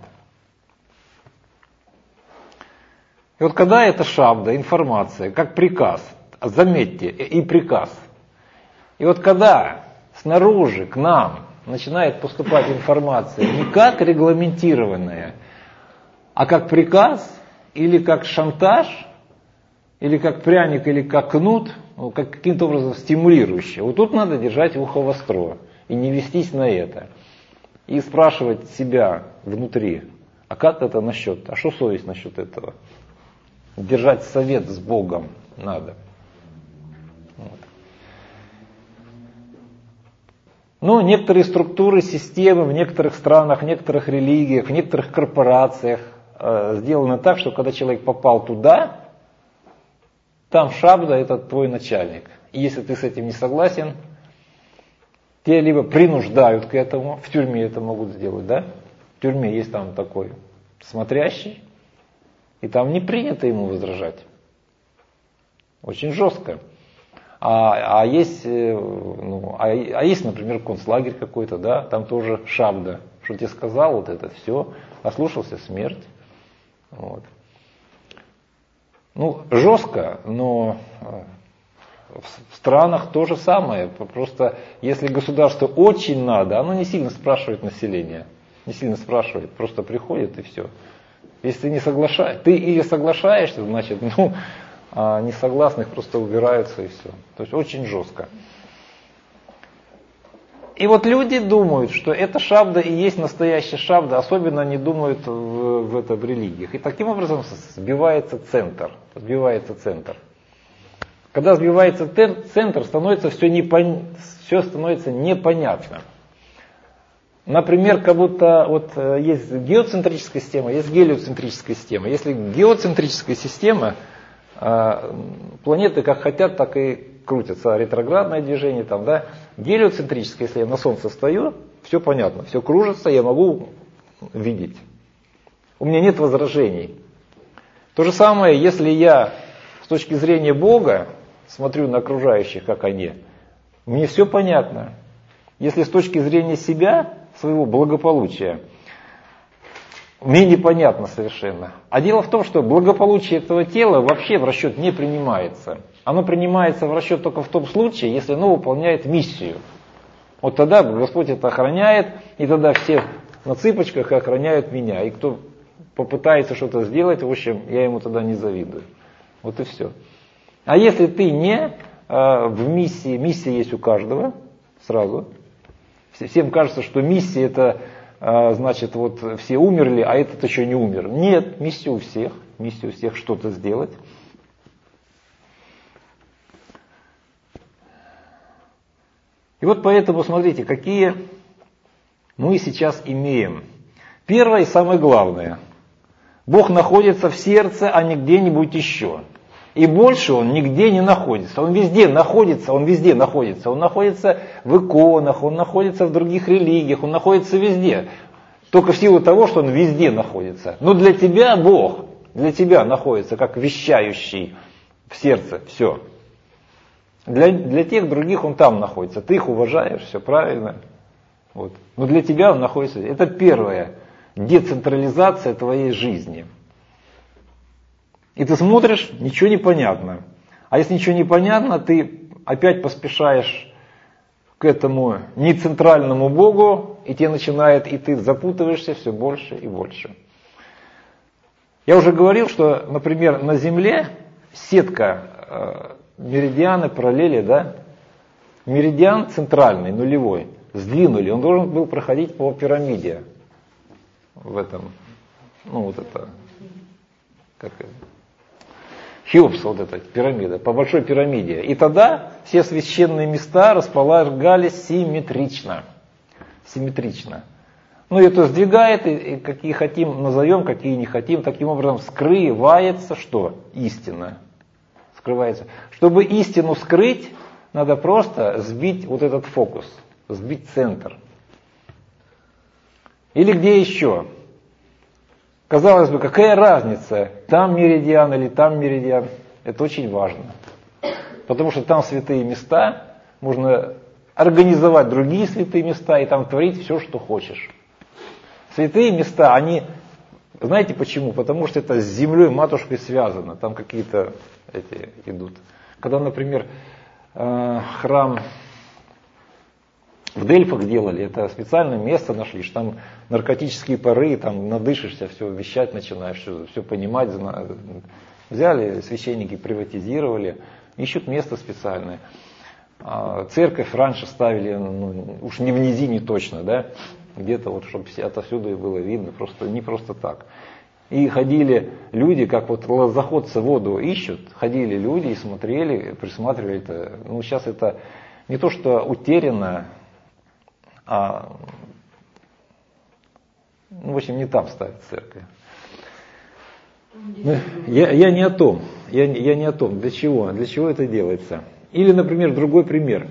И вот когда это шабда, информация, как приказ, заметьте, и приказ. И вот когда снаружи к нам начинает поступать информация не как регламентированная, а как приказ, или как шантаж, или как пряник, или как кнут, ну, как каким-то образом стимулирующий. Вот тут надо держать ухо востро и не вестись на это. И спрашивать себя внутри, а как это насчет, а что совесть насчет этого? Держать совет с Богом надо. Вот. Ну, некоторые структуры, системы в некоторых странах, в некоторых религиях, в некоторых корпорациях сделаны так, что когда человек попал туда, там шабда это твой начальник. И если ты с этим не согласен, тебя либо принуждают к этому, в тюрьме это могут сделать, да? В тюрьме есть там такой смотрящий, и там не принято ему возражать. Очень жестко. А есть, например, концлагерь какой-то, да, там тоже шабда. Что тебе сказал, вот это все, ослушался, смерть. Вот. Ну, жестко, но в странах то же самое. Просто если государству очень надо, оно не сильно спрашивает население. Не сильно спрашивает, просто приходит и все. Если ты не соглашаешься, ты или соглашаешься, значит, а несогласных просто убираются и все. То есть очень жестко. И вот люди думают, что это шабда и есть настоящая шабда, особенно они думают в религиях. И таким образом сбивается центр. Когда сбивается центр, становится все становится непонятно. Например, как будто вот есть геоцентрическая система, есть гелиоцентрическая система. Если геоцентрическая система, планеты как хотят, так и крутятся, ретроградное движение там, да. Гелиоцентрическое, если я на Солнце стою, все понятно, все кружится, я могу видеть. У меня нет возражений. То же самое, если я с точки зрения Бога смотрю на окружающих, как они, мне все понятно. Если с точки зрения себя, своего благополучия, мне непонятно совершенно. А дело в том, что благополучие этого тела вообще в расчет не принимается. Оно принимается в расчет только в том случае, если оно выполняет миссию. Вот тогда Господь это охраняет, и тогда все на цыпочках охраняют меня. И кто попытается что-то сделать, в общем, я ему тогда не завидую. Вот и все. А если ты не в миссии, миссия есть у каждого, сразу. Всем кажется, что миссия это, значит, вот все умерли, а этот еще не умер. Нет, миссия у всех что-то сделать. И вот поэтому, смотрите, какие мы сейчас имеем. Первое и самое главное. Бог находится в сердце, а не где-нибудь еще. И больше Он нигде не находится. Он везде находится, Он везде находится. Он находится в иконах, Он находится в других религиях, Он находится везде. Только в силу того, что Он везде находится. Но для тебя Бог, для тебя находится как вещающий в сердце. Все. Для тех других Он там находится. Ты их уважаешь, все правильно. Вот. Но для тебя Он находится. Это первое. Децентрализация твоей жизни. И ты смотришь, ничего не понятно. А если ничего не понятно, ты опять поспешаешь к этому нецентральному Богу, и тебе начинает, и ты запутываешься все больше и больше. Я уже говорил, что, например, на Земле сетка меридианы, параллели, да? Меридиан центральный, нулевой, сдвинули. Он должен был проходить по пирамиде. В этом, вот это, как это? Хеопс, вот эта пирамида, по большой пирамиде. И тогда все священные места располагались симметрично. Ну, это сдвигает, и какие хотим назовем, какие не хотим. Таким образом скрывается что? Истина. Скрывается. Чтобы истину скрыть, надо просто сбить вот этот фокус. сбить центр. Или где еще? Казалось бы, какая разница, там меридиан или там меридиан? Это очень важно. Потому что там святые места, можно организовать другие святые места и там творить все, что хочешь. Святые места, они, знаете почему? Потому что это с землей, матушкой связано, там какие-то эти идут. Когда, например, храм в Дельфах делали, это специальное место нашли, что там наркотические пары, там надышишься, все вещать начинаешь, все понимать. Взяли, священники приватизировали, ищут место специальное. Церковь раньше ставили, уж не в низине точно, да, где-то вот, чтобы отовсюду и было видно, просто не просто так. И ходили люди, как вот лозоходцы воду ищут, ходили люди и смотрели, присматривали это. Ну, сейчас это не то, что утеряно, а, ну, в общем, не там ставят церковь. Я не о том, я не о том, для чего это делается. Или, например, другой пример.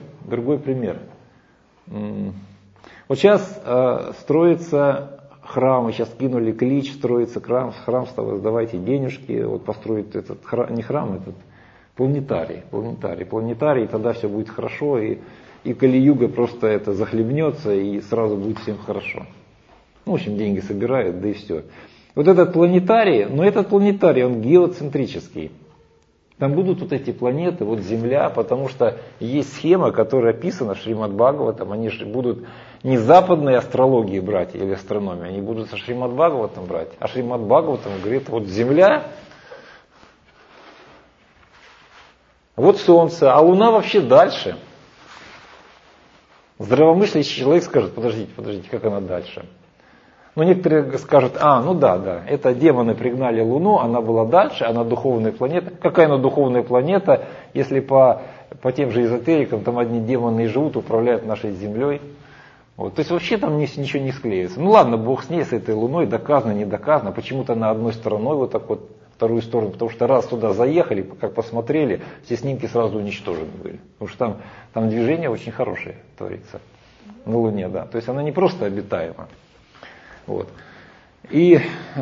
Вот сейчас строится храм, сейчас кинули клич, строится храм, давайте денежки, вот построить этот храм, не храм, этот планетарий, и тогда все будет хорошо, и Кали-юга просто это захлебнется, и сразу будет всем хорошо. Ну, в общем, деньги собирают, да и все. Вот этот планетарий, но этот планетарий, он геоцентрический. Там будут вот эти планеты, вот Земля, потому что есть схема, которая описана в Шримад-Бхагаватам, они же будут не западные астрологии брать или астрономии, они будут со Шримад-Бхагаватам брать. А Шримад-Бхагаватам говорит, вот Земля, вот Солнце, а Луна вообще дальше. Здравомыслящий человек скажет, подождите, как она дальше? Но некоторые скажут, это демоны пригнали Луну, она была дальше, она духовная планета. Какая она духовная планета, если по тем же эзотерикам там одни демоны и живут, управляют нашей Землей. Вот. То есть вообще там ничего не склеится. Ну ладно, Бог с ней, с этой Луной, доказано, не доказано, почему-то она одной стороной вот так вот, вторую сторону, потому что раз туда заехали, как посмотрели, все снимки сразу уничтожены были. Потому что там движение очень хорошее творится на Луне, да. То есть она не просто обитаема. Вот. И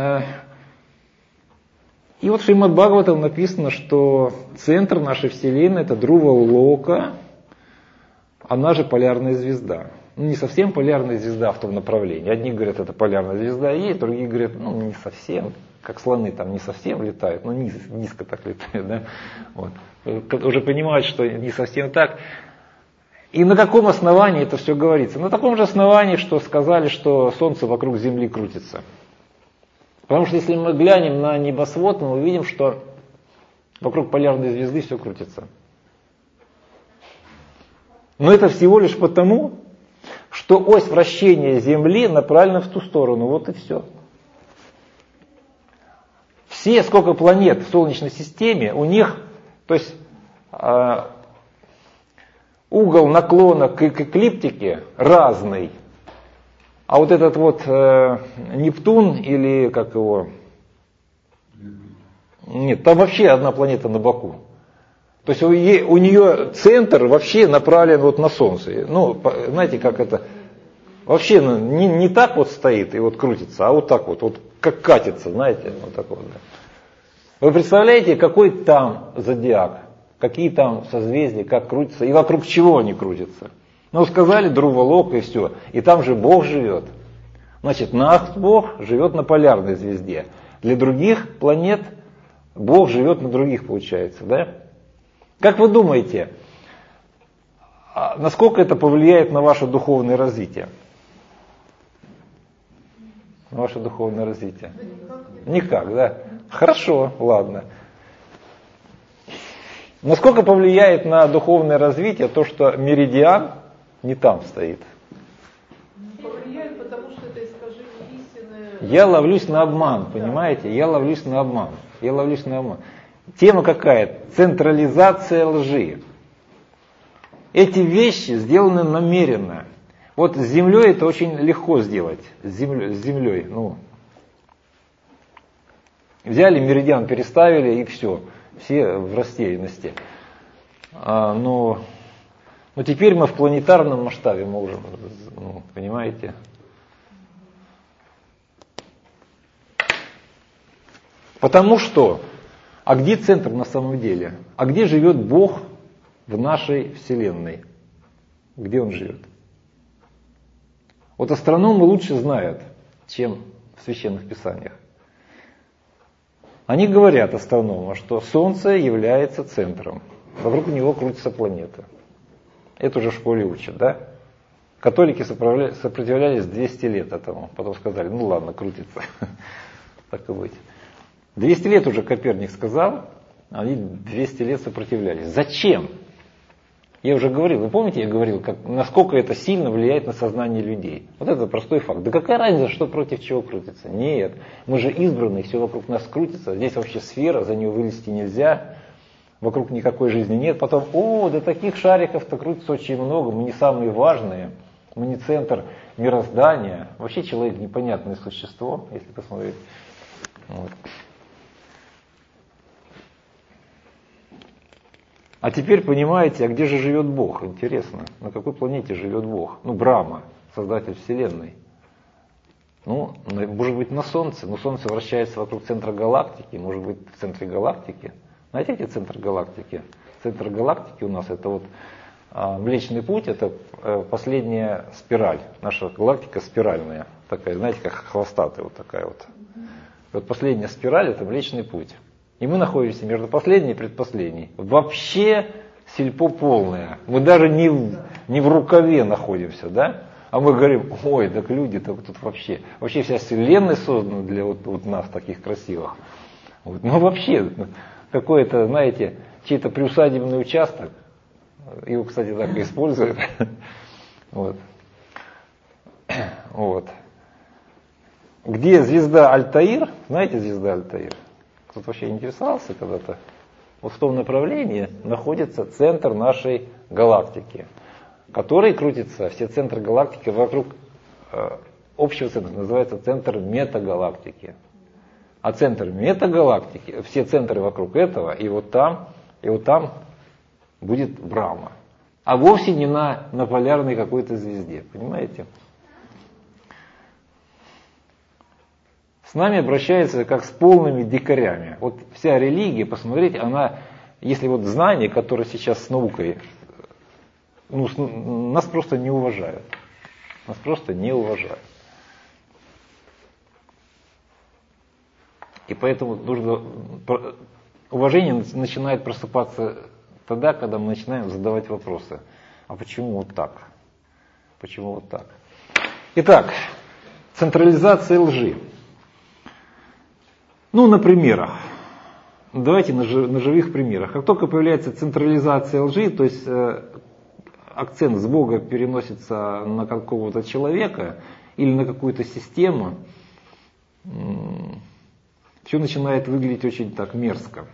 вот в Шримад-Бхагаватам написано, что центр нашей Вселенной это Друва-Лока, она же полярная звезда. Ну, не совсем полярная звезда в том направлении. Одни говорят, это полярная звезда и есть, другие говорят, не совсем, как слоны там не совсем летают, но низко так летают. Да? Вот. Уже понимают, что не совсем так. И на каком основании это все говорится? На таком же основании, что сказали, что Солнце вокруг Земли крутится. Потому что если мы глянем на небосвод, мы увидим, что вокруг полярной звезды все крутится. Но это всего лишь потому, что ось вращения Земли направлена в ту сторону. Вот и все. Все, сколько планет в Солнечной системе, у них, то есть угол наклона к эклиптике разный. А вот этот вот Нептун или как его? Нет, там вообще одна планета на боку. То есть у нее центр вообще направлен вот на Солнце. Ну, знаете, как это? Вообще не так вот стоит и вот крутится, а вот так вот как катится, знаете, вот так вот. Да. Вы представляете, какой там зодиак? Какие там созвездия, как крутятся, и вокруг чего они крутятся. Ну, сказали Друва-Лока и все. И там же Бог живет. Значит, наш Бог живет на полярной звезде. Для других планет Бог живет на других, получается, да? Как вы думаете, насколько это повлияет на ваше духовное развитие? На ваше духовное развитие? Никак, да? Хорошо, ладно. Насколько повлияет на духовное развитие то, что меридиан не там стоит? Повлияет, потому что это искажение истины. Я ловлюсь на обман, понимаете? Я ловлюсь на обман. Тема какая? Централизация лжи. Эти вещи сделаны намеренно. Вот с Землей это очень легко сделать. С землей. Взяли меридиан, переставили и все в растерянности. Но Но теперь мы в планетарном масштабе можем, понимаете? Потому что, а где центр на самом деле? А где живет Бог в нашей Вселенной? Где Он живет? Вот астрономы лучше знают, чем в священных писаниях. Они говорят, астрономы, что Солнце является центром. Вокруг него крутится планета. Это уже в школе учат, да? Католики сопротивлялись 200 лет этому. Потом сказали, ну ладно, крутится. Так и быть. 200 лет уже Коперник сказал, они 200 лет сопротивлялись. Зачем? Я уже говорил, вы помните, я говорил, насколько это сильно влияет на сознание людей. Вот это простой факт. Да какая разница, что против чего крутится? Нет, мы же избранные, все вокруг нас крутится. Здесь вообще сфера, за нее вылезти нельзя. Вокруг никакой жизни нет. Потом, да таких шариков-то крутится очень много, мы не самые важные. Мы не центр мироздания. Вообще человек непонятное существо, если посмотреть. Вот. А теперь понимаете, а где же живет Бог? Интересно, на какой планете живет Бог? Брахма, создатель Вселенной. Может быть на Солнце, но Солнце вращается вокруг центра галактики, может быть в центре галактики. Знаете, где центр галактики? Центр галактики у нас это Млечный Путь, это последняя спираль. Наша галактика спиральная, такая, знаете, как хвостатая вот такая вот. Вот последняя спираль это Млечный Путь. И мы находимся между последней и предпоследней. Вообще сельпо полное. Мы даже не в рукаве находимся, да? А мы говорим, так люди-то тут вообще вся Вселенная создана для вот нас таких красивых. Вообще, какой-то, знаете, чей-то приусадебный участок. Его, кстати, так и используют. Вот. Где звезда Альтаир? Знаете звезда Альтаир? Кто-то вообще интересовался когда-то? Вот в том направлении находится центр нашей галактики, который крутится, все центры галактики вокруг общего центра, называется центр метагалактики. А центр метагалактики, все центры вокруг этого, и вот там будет Брахма. А вовсе не на полярной какой-то звезде, понимаете? С нами обращаются как с полными дикарями. Вот вся религия, посмотрите, она, если знания, которые сейчас с наукой, нас просто не уважают. Нас просто не уважают. И поэтому уважение начинает просыпаться тогда, когда мы начинаем задавать вопросы. А почему вот так? Почему вот так? Итак, централизация лжи. На примерах. Давайте на живых примерах. Как только появляется централизация лжи, то есть акцент с Бога переносится на какого-то человека или на какую-то систему, все начинает выглядеть очень так мерзко.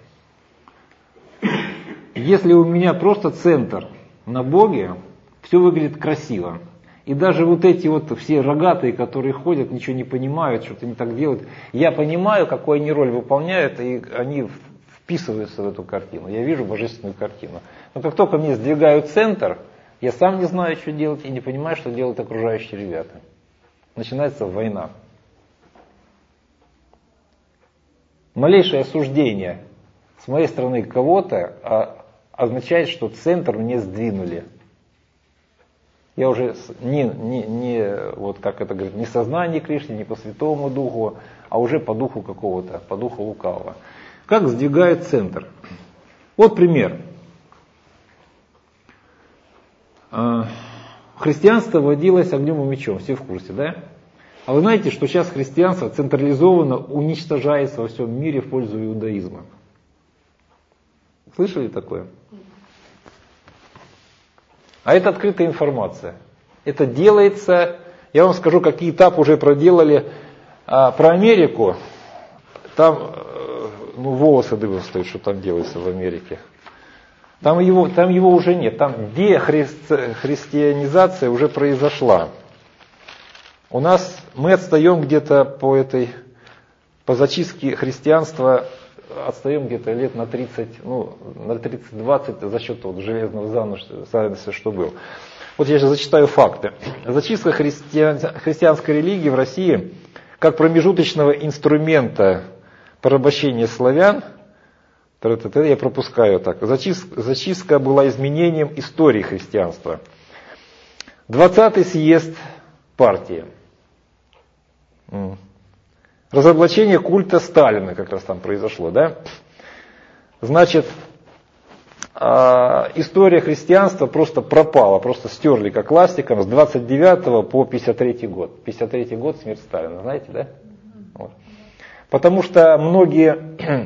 Если у меня просто центр на Боге, все выглядит красиво. И даже эти все рогатые, которые ходят, ничего не понимают, что-то не так делают. Я понимаю, какую они роль выполняют, и они вписываются в эту картину. Я вижу божественную картину. Но как только мне сдвигают центр, я сам не знаю, что делать, и не понимаю, что делают окружающие ребята. Начинается война. Малейшее осуждение с моей стороны кого-то означает, что центр мне сдвинули. Я уже не сознание Кришны, не по Святому Духу, а уже по духу какого-то, по духу лукавого. Как сдвигает центр? Вот пример. Христианство водилось огнем и мечом, все в курсе, да? А вы знаете, что сейчас христианство централизованно уничтожается во всем мире в пользу иудаизма? Слышали такое? А это открытая информация. Это делается, я вам скажу, какие этапы уже проделали. Про Америку, там волосы дыбом стоят, что там делается в Америке. Там его уже нет, там дехристианизация уже произошла. У нас мы отстаем где-то по зачистке христианства отстаем где-то лет на 30, ну, на 30-20 за счет вот железного занавеса, что был. Вот я сейчас зачитаю факты. Зачистка христианской религии в России как промежуточного инструмента порабощения славян, я пропускаю так. Зачистка была изменением истории христианства. 20-й съезд партии. Разоблачение культа Сталина как раз там произошло, да? Значит, история христианства просто пропала, просто стерли как ластиком с 29 по 53 год. 53 год смерть Сталина, знаете, да? Вот. Потому что многие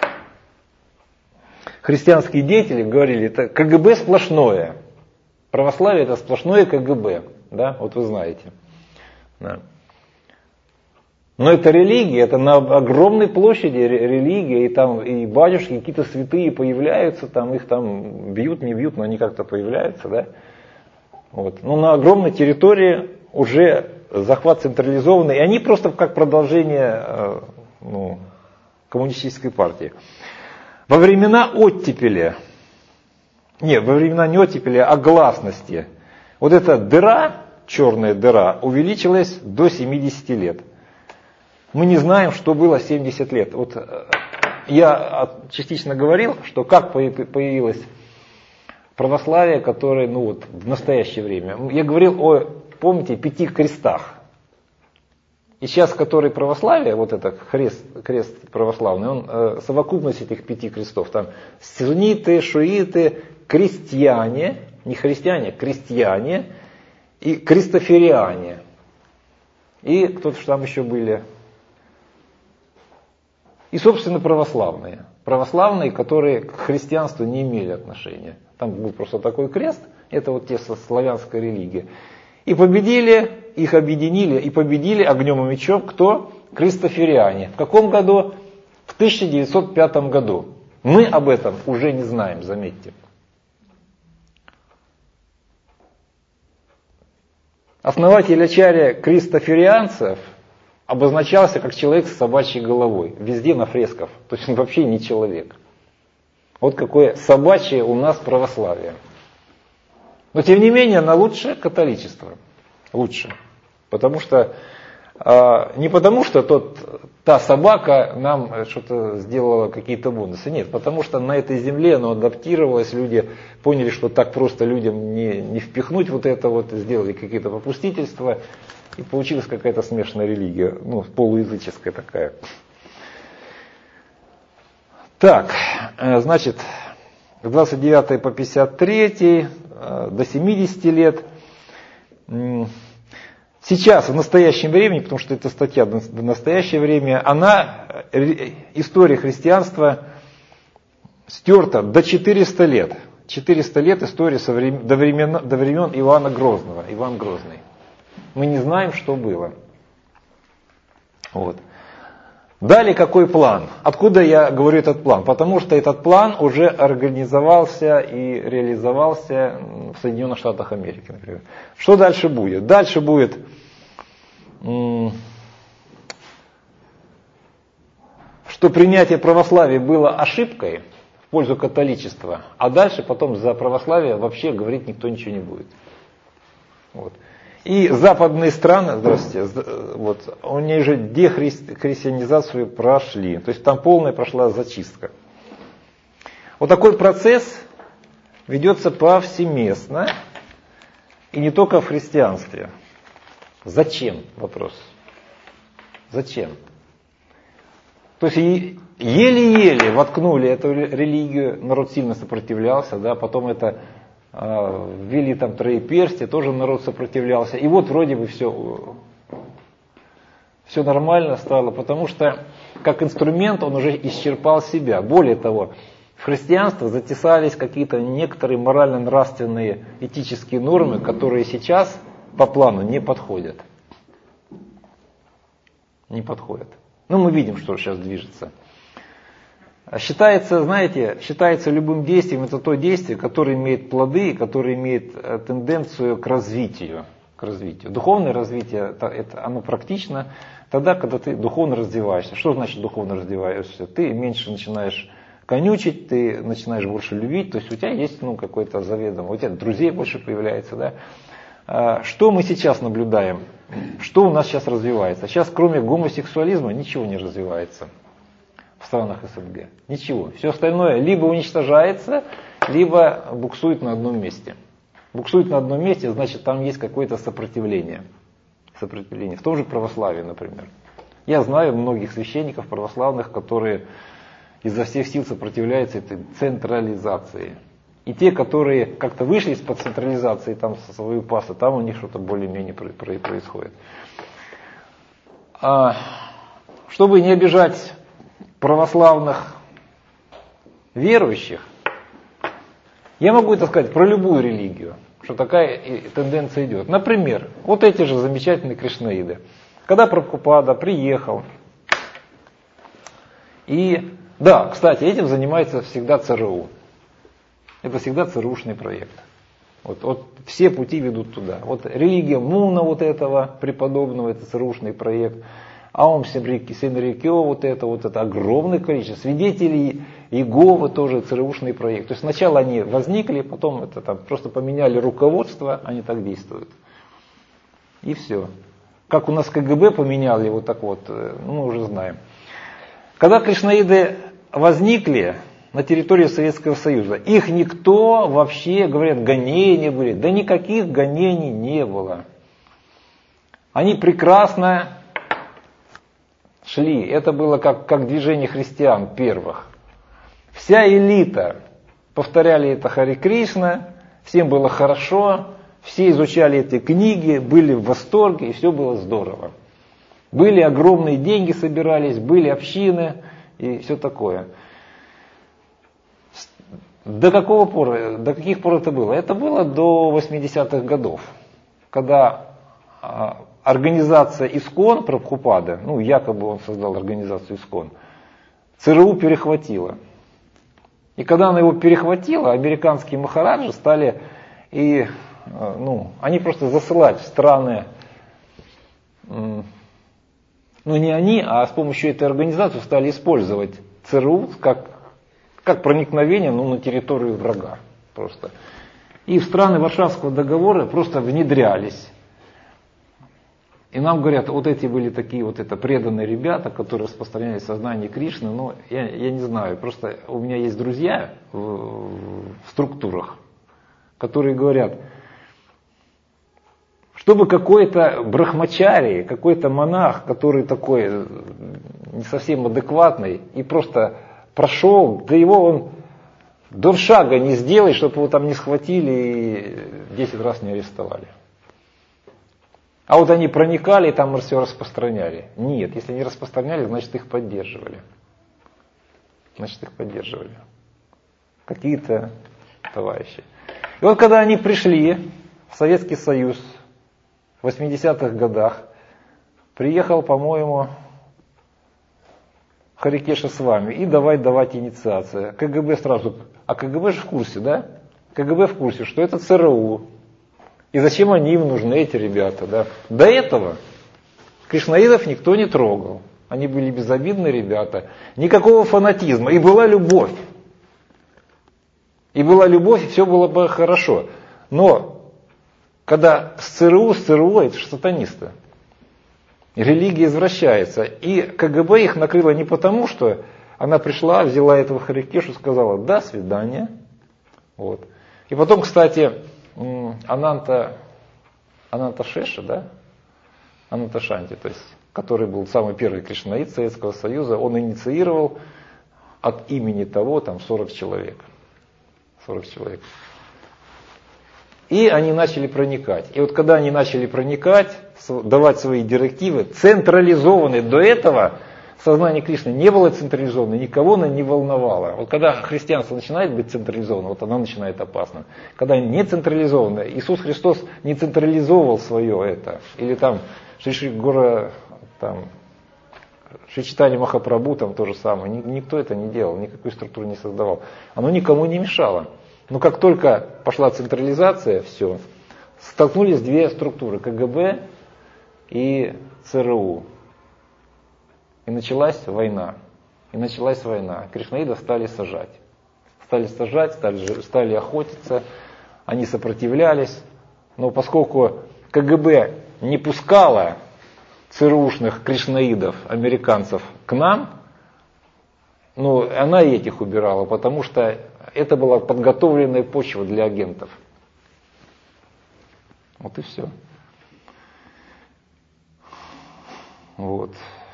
христианские деятели говорили, это КГБ сплошное. Православие это сплошное КГБ, да, вот вы знаете. Да. Но это религия, это на огромной площади религия, и там и батюшки, какие-то святые появляются, там их там бьют, не бьют, но они как-то появляются, да. Вот. Но на огромной территории уже захват централизованный, и они просто как продолжение коммунистической партии. Во времена оттепели, во времена не оттепели, а гласности, вот эта дыра, черная дыра, увеличилась до 70 лет. Мы не знаем, что было 70 лет. Вот я частично говорил, что как появилось православие, которое в настоящее время. Я говорил о, помните, 5 крестах. И сейчас, который православие, вот это крест православный, он совокупность этих 5 крестов. Там сунниты, шииты, крестьяне, не христиане, крестьяне и кристофериане. И кто-то там еще были. И, собственно, православные. Православные, которые к христианству не имели отношения. Там был просто такой крест, это вот те славянская религия. И победили, их объединили и победили огнем и мечом кто? Кристофериане. В каком году? В 1905 году. Мы об этом уже не знаем, заметьте. Основатель ачарья кристоферианцев обозначался как человек с собачьей головой. Везде на фресках. То есть он вообще не человек. Вот какое собачье у нас православие. Но тем не менее оно лучше католичества. Лучше. Потому что, не потому что та собака нам что-то сделала, какие-то бонусы. Нет, потому что на этой земле оно адаптировалось, люди поняли, что так просто людям не впихнуть вот это вот, сделали какие-то попустительства. И получилась какая-то смешанная религия, полуязыческая такая. Так, значит, с 29 по 53, до 70 лет. Сейчас, в настоящем времени, потому что эта статья в настоящее время, история христианства стерта до 400 лет. 400 лет истории до времен Ивана Грозного. Иван Грозный. Мы не знаем, что было. Вот. Далее какой план? Откуда я говорю этот план? Потому что этот план уже организовался и реализовался в Соединенных Штатах Америки, например. Что дальше будет? Дальше будет что принятие православия было ошибкой в пользу католичества, а дальше потом за православие вообще говорить никто ничего не будет. Вот. И западные страны, они же дехристианизацию прошли. То есть там полная прошла зачистка. Вот такой процесс ведется повсеместно. И не только в христианстве. Зачем? Вопрос. Зачем? То есть еле-еле воткнули эту религию, народ сильно сопротивлялся, да, потом это ввели там троеперстие, тоже народ сопротивлялся. И вот вроде бы все нормально стало, потому что как инструмент он уже исчерпал себя. Более того, в христианство затесались какие-то некоторые морально-нравственные этические нормы, которые сейчас по плану не подходят. Не подходят. Мы видим, что сейчас движется. Считается любым действием, это то действие, которое имеет плоды, которое имеет тенденцию к развитию. к развитию. Духовное развитие, оно практично тогда, когда ты духовно развиваешься. Что значит духовно развиваешься? Ты меньше начинаешь конючить, ты начинаешь больше любить, то есть у тебя есть какой-то заведомо, у тебя друзей больше появляется. Да? Что мы сейчас наблюдаем? Что у нас сейчас развивается? Сейчас кроме гомосексуализма ничего не развивается в странах СНГ. Ничего. Все остальное либо уничтожается, либо буксует на одном месте. Буксует на одном месте, значит там есть какое-то сопротивление. Сопротивление. В том же православии, например. Я знаю многих священников православных, которые изо всех сил сопротивляются этой централизации. И те, которые как-то вышли из-под централизации, там со своего паса, там у них что-то более-менее происходит. Чтобы не обижать православных верующих, я могу это сказать про любую религию, что такая тенденция идет. Например, вот эти же замечательные кришнаиды. Когда Прабхупада приехал, и да, кстати, этим занимается всегда ЦРУ. Это всегда ЦРУшный проект. Вот все пути ведут туда. Вот религия Муна вот этого преподобного, это ЦРУшный проект. Аум Сенрикё, вот это огромное количество. Свидетелей Иеговы тоже ЦРУшный проект. То есть сначала они возникли, потом это там просто поменяли руководство, они так действуют. И все. Как у нас КГБ поменяли вот так вот, мы уже знаем. Когда кришнаиды возникли на территории Советского Союза, их никто вообще, говорят, гонения были. Да никаких гонений не было. Они прекрасно шли. Это было как движение христиан первых. Вся элита повторяли это Харе Кришна, всем было хорошо, все изучали эти книги, были в восторге, и все было здорово. Были огромные деньги собирались, были общины и все такое. До каких пор это было? Это было до 80-х годов, когда организация ИСККОН Прабхупады, якобы он создал организацию ИСККОН, ЦРУ перехватила. И когда она его перехватила, американские махараджи стали они просто засылать в страны, не они, а с помощью этой организации стали использовать ЦРУ как проникновение на территорию врага. Просто. И в страны Варшавского договора просто внедрялись. И нам говорят, вот эти были такие преданные ребята, которые распространяли сознание Кришны. Но я не знаю, просто у меня есть друзья в структурах, которые говорят, чтобы какой-то брахмачари, какой-то монах, который такой не совсем адекватный и просто прошел, да его он до шага не сделай, чтобы его там не схватили и 10 раз не арестовали. А вот они проникали и там все распространяли. Нет, если не распространяли, значит их поддерживали. Какие-то товарищи. И вот когда они пришли в Советский Союз в 80-х годах, приехал, по-моему, Харикеша с вами и давать инициация. КГБ сразу, а КГБ же в курсе, да? КГБ в курсе, что это ЦРУ. И зачем они им нужны, эти ребята, да? До этого кришнаидов никто не трогал. Они были безобидные ребята. Никакого фанатизма. И была любовь. И все было бы хорошо. Но когда с ЦРУ это же сатанисты. Религия извращается. И КГБ их накрыло не потому, что она пришла, взяла этого Харикешу, сказала «до свидания». Вот. И потом, кстати, Ананта Шеша, да? Ананта Шанти, то есть, который был самый первый кришнаит Советского Союза, он инициировал от имени того 40 человек. 40 человек. И они начали проникать. И вот когда они начали проникать, давать свои директивы, централизованные, до этого сознание Кришны не было централизовано, никого оно не волновало. Вот когда христианство начинает быть централизовано, вот оно начинает опасно. Когда не централизовано, Иисус Христос не централизовал свое это. Или Шри Чайтанья Махапрабху то же самое. Никто это не делал, никакой структуры не создавал. Оно никому не мешало. Но как только пошла централизация, все, столкнулись две структуры, КГБ и ЦРУ. И началась война. Кришнаидов стали сажать. Стали охотиться, они сопротивлялись. Но поскольку КГБ не пускало ЦРУшных кришнаидов, американцев, к нам, она и этих убирала, потому что это была подготовленная почва для агентов. Вот и все. Вот.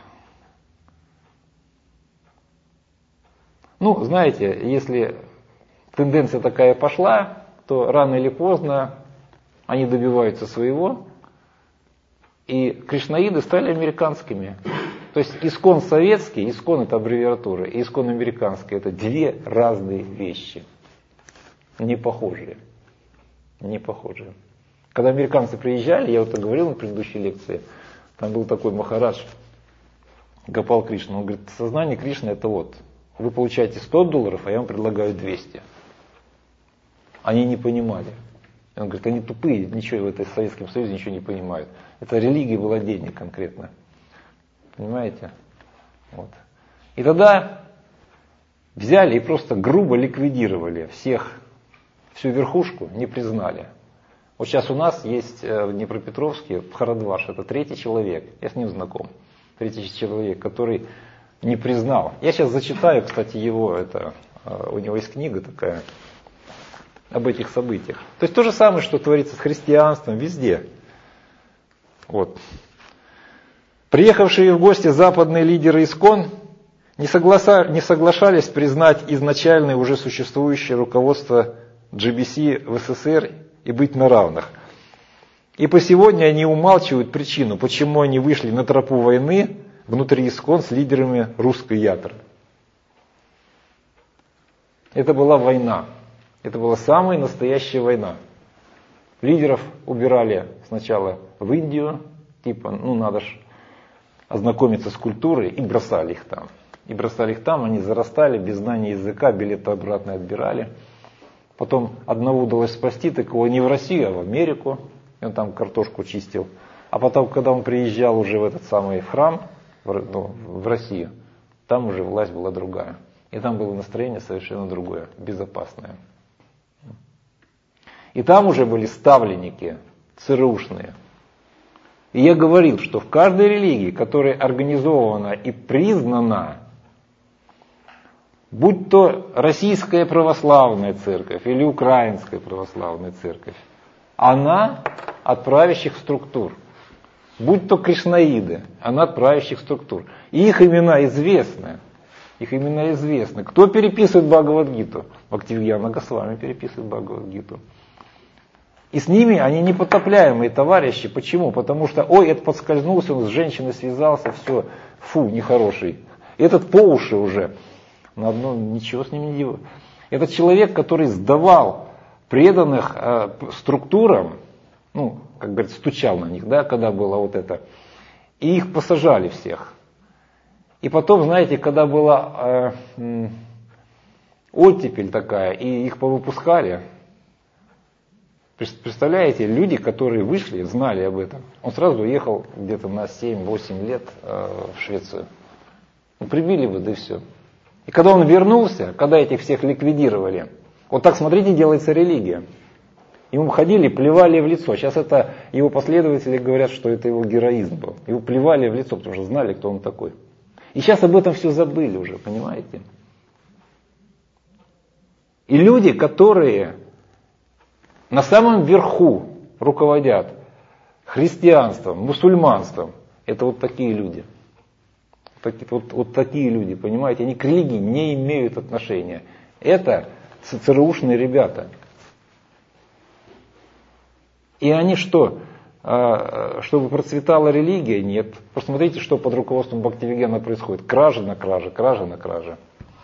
Знаете, если тенденция такая пошла, то рано или поздно они добиваются своего, и кришнаиды стали американскими. То есть искон советский, искон это аббревиатура, и искон американский это две разные вещи. Не похожие. Когда американцы приезжали, я это говорил на предыдущей лекции, там был такой Махарадж Гопал Кришна, он говорит, сознание Кришны это вот, вы получаете $100, а я вам предлагаю 200. Они не понимали. Он говорит, они тупые, ничего в этой Советском Союзе ничего не понимают. Это религия была денег конкретно. Понимаете? Вот. И тогда взяли и просто грубо ликвидировали всю верхушку, не признали. Вот сейчас у нас есть в Днепропетровске Бхарадваш, это третий человек, я с ним знаком, третий человек, который не признал. Я сейчас зачитаю, кстати, у него есть книга такая об этих событиях. То есть то же самое, что творится с христианством везде. Вот. Приехавшие в гости западные лидеры ИСККОН не соглашались признать изначальное уже существующее руководство GBC в СССР и быть на равных. И по сегодня они умалчивают причину, почему они вышли на тропу войны внутри ИСККОН с лидерами русской ятры. Это была война. Это была самая настоящая война. Лидеров убирали сначала в Индию, надо ж ознакомиться с культурой, и бросали их там. Они зарастали, без знания языка, билеты обратно отбирали. Потом одного удалось спасти, такого не в Россию, а в Америку. И он там картошку чистил. А потом, когда он приезжал уже в этот самый храм, в Россию, там уже власть была другая. И там было настроение совершенно другое, безопасное. И там уже были ставленники ЦРУшные. И я говорил, что в каждой религии, которая организована и признана, будь то российская православная церковь или украинская православная церковь, она от правящих структур. Будь то кришнаиды, она от правящих структур. И их имена известны. Кто переписывает Бхагавад-гиту? Бхактивидьяна Госвами переписывает Бхагавад-гиту. И с ними они непотопляемые товарищи. Почему? Потому что, это подскользнулся, он с женщиной связался, все, нехороший. Этот по уши уже. Ничего с ним не делал. Этот человек, который сдавал преданных структурам, как говорится, стучал на них, когда было вот это. И их посажали всех. И потом, знаете, когда была оттепель такая, и их повыпускали, представляете, люди, которые вышли, знали об этом. Он сразу уехал где-то на 7-8 лет в Швецию. Прибили бы, да и все. И когда он вернулся, когда этих всех ликвидировали, вот так, смотрите, делается религия. Ему ходили, плевали в лицо. Сейчас это его последователи говорят, что это его героизм был. Его плевали в лицо, потому что знали, кто он такой. И сейчас об этом все забыли уже, понимаете? И люди, которые на самом верху руководят христианством, мусульманством, это вот такие люди. Вот такие люди, понимаете, они к религии не имеют отношения. Это ЦРУшные ребята. И они что? Чтобы процветала религия? Нет. Посмотрите, что под руководством Бхактивидьяна происходит. Кража на краже, кража на краже.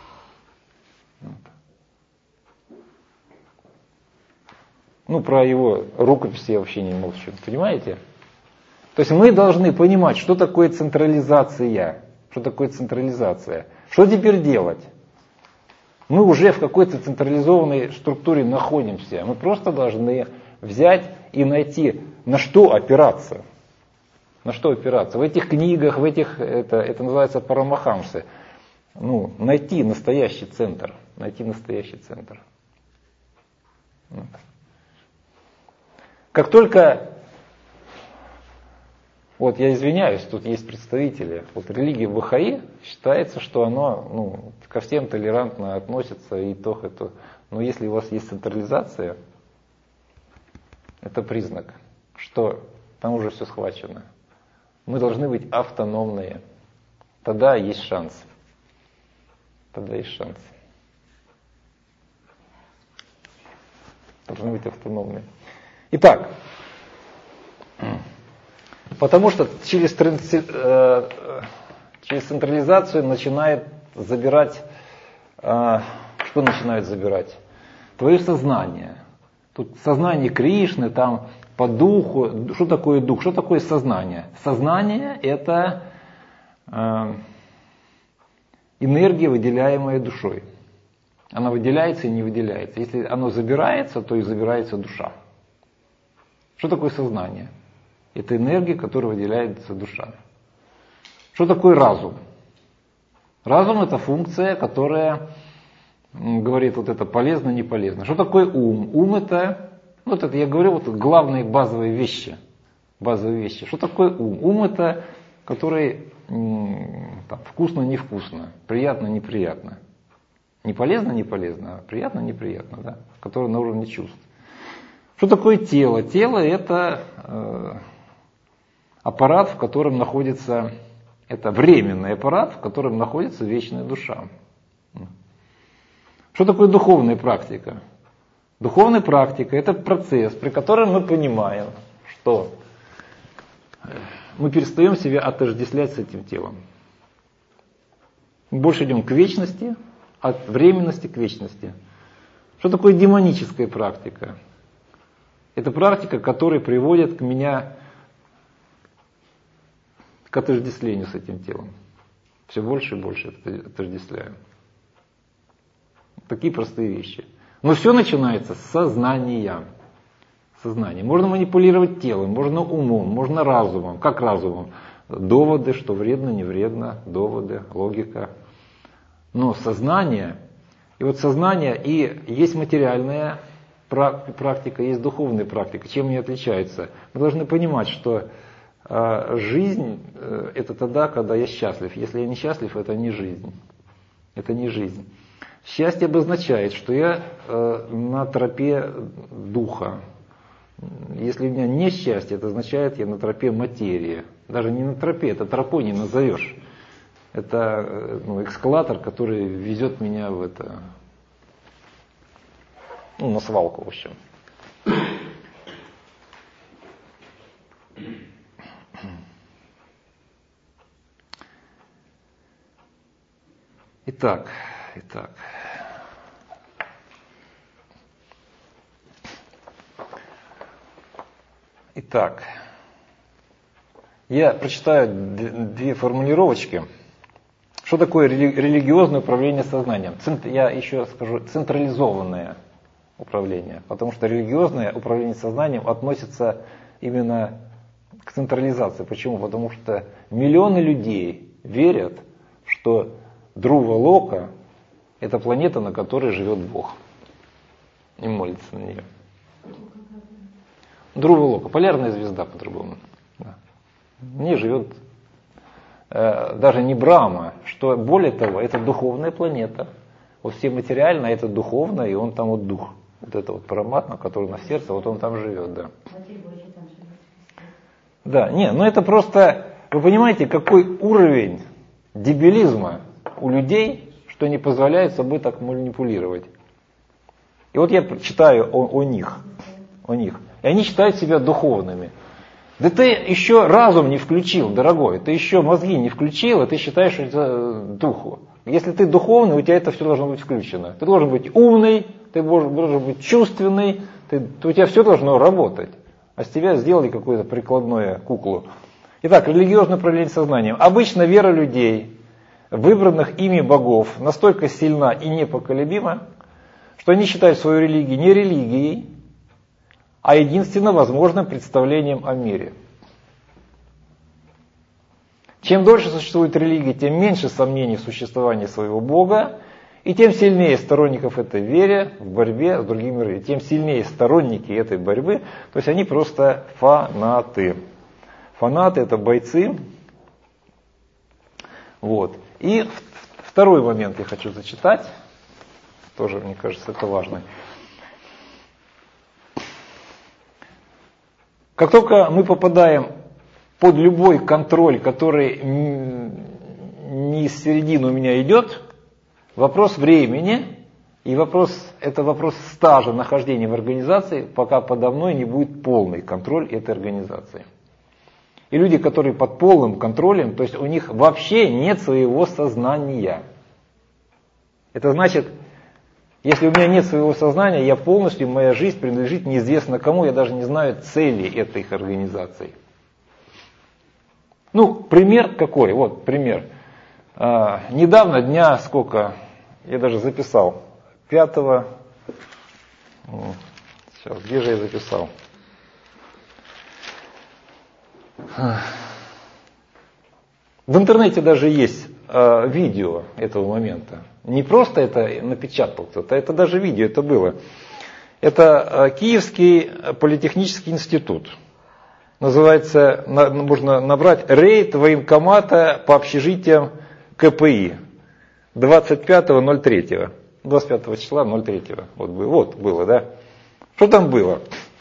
Про его рукописи я вообще не молчу. Понимаете? То есть мы должны понимать, что такое централизация. Что такое централизация? Что теперь делать? Мы уже в какой-то централизованной структуре находимся. Мы просто должны взять и найти, на что опираться. На что опираться. В этих книгах, это называется парамахамсы. Найти настоящий центр. Найти настоящий центр. Вот. Как только, я извиняюсь, тут есть представители, религия Бахаи считается, что оно ко всем толерантно относится, и то. Но если у вас есть централизация, это признак, что там уже все схвачено. Мы должны быть автономные. Тогда есть шанс. Должны быть автономные. Итак, потому что через централизацию начинает забирать, что начинают забирать? Твое сознание. Тут сознание Кришны, там по духу. Что такое дух? Что такое сознание? Сознание — это энергия, выделяемая душой. Она выделяется и не выделяется. Если оно забирается, то и забирается душа. Что такое сознание? Это энергия, которая выделяется душа. Что такое разум? Разум — это функция, которая говорит, это полезно, не полезно. Что такое ум? Ум — это, это я говорю, главные базовые вещи. Что такое ум? Ум — это, который вкусно, невкусно, приятно, неприятно. Не полезно, не полезно, а приятно, неприятно, да? Который на уровне чувств. Что такое тело? Тело — это аппарат, в котором находится, это временный аппарат, в котором находится вечная душа. Что такое духовная практика? Духовная практика — это процесс, при котором мы понимаем, что мы перестаем себя отождествлять с этим телом. Мы больше идем к вечности, от временности к вечности. Что такое демоническая практика? Это практика, которая приводит меня к отождествлению с этим телом. Все больше и больше отождествляем. Такие простые вещи. Но все начинается с сознания. Сознание. Можно манипулировать телом, можно умом, можно разумом. Как разумом? Доводы, что вредно, не вредно, доводы, логика. Но сознание, и сознание, и есть материальная практика, есть духовная практика. Чем они отличаются? Мы должны понимать, что жизнь — это тогда, когда я счастлив. Если я не счастлив, это не жизнь. Это не жизнь. Счастье обозначает, что я на тропе духа. Если у меня не счастье, это означает, я на тропе материи. Даже не на тропе, это тропой не назовешь. Это эскалатор, который везет меня в на свалку, в общем. Итак. Я прочитаю две формулировочки. Что такое религиозное управление сознанием? Я еще скажу централизованное управление, потому что религиозное управление сознанием относится именно к централизации. Почему? Потому что миллионы людей верят, что Друва Лока — это планета, на которой живет Бог. И молятся на нее. Друва Лока, полярная звезда по-другому. Да. В ней живет даже не Брахма, что более того, это духовная планета. Все материально, это духовно, и он там дух. Это параматма, который на сердце, он там живет, да. Да, это просто, вы понимаете, какой уровень дебилизма у людей, что не позволяет собой так манипулировать. И я читаю о них. И они считают себя духовными. Да ты еще разум не включил, дорогой, ты еще мозги не включил, и ты считаешь, что это духу. Если ты духовный, у тебя это все должно быть включено. Ты должен быть умный, ты должен быть чувственный, у тебя все должно работать. А с тебя сделали какую-то прикладную куклу. Итак, религиозное управление сознанием. Обычно вера людей, выбранных ими богов, настолько сильна и непоколебима, что они считают свою религию не религией, а единственно возможным представлением о мире. Чем дольше существует религия, тем меньше сомнений в существовании своего Бога, и тем сильнее сторонников этой веры в борьбе с другими мирами, тем сильнее сторонники этой борьбы, то есть они просто фанаты. Фанаты — это бойцы. Вот. И второй момент я хочу зачитать, тоже, мне кажется, это важно. Как только мы попадаем под любой контроль, который не из середины у меня идет, вопрос времени и это вопрос стажа нахождения в организации, пока подо мной не будет полный контроль этой организации. И люди, которые под полным контролем, то есть у них вообще нет своего сознания. Это значит, если у меня нет своего сознания, я полностью, моя жизнь принадлежит неизвестно кому, я даже не знаю цели этой их организации. Ну, пример какой? Вот пример. Недавно, дня сколько, я даже записал, 5-го, сейчас, где же я записал? В интернете даже есть видео этого момента. Не просто это напечатал кто-то, это даже видео это было. Это Киевский политехнический институт. Называется, можно набрать «Рейд военкомата по общежитиям КПИ» 25.03. 25 числа 03. Вот было, да? Что там было?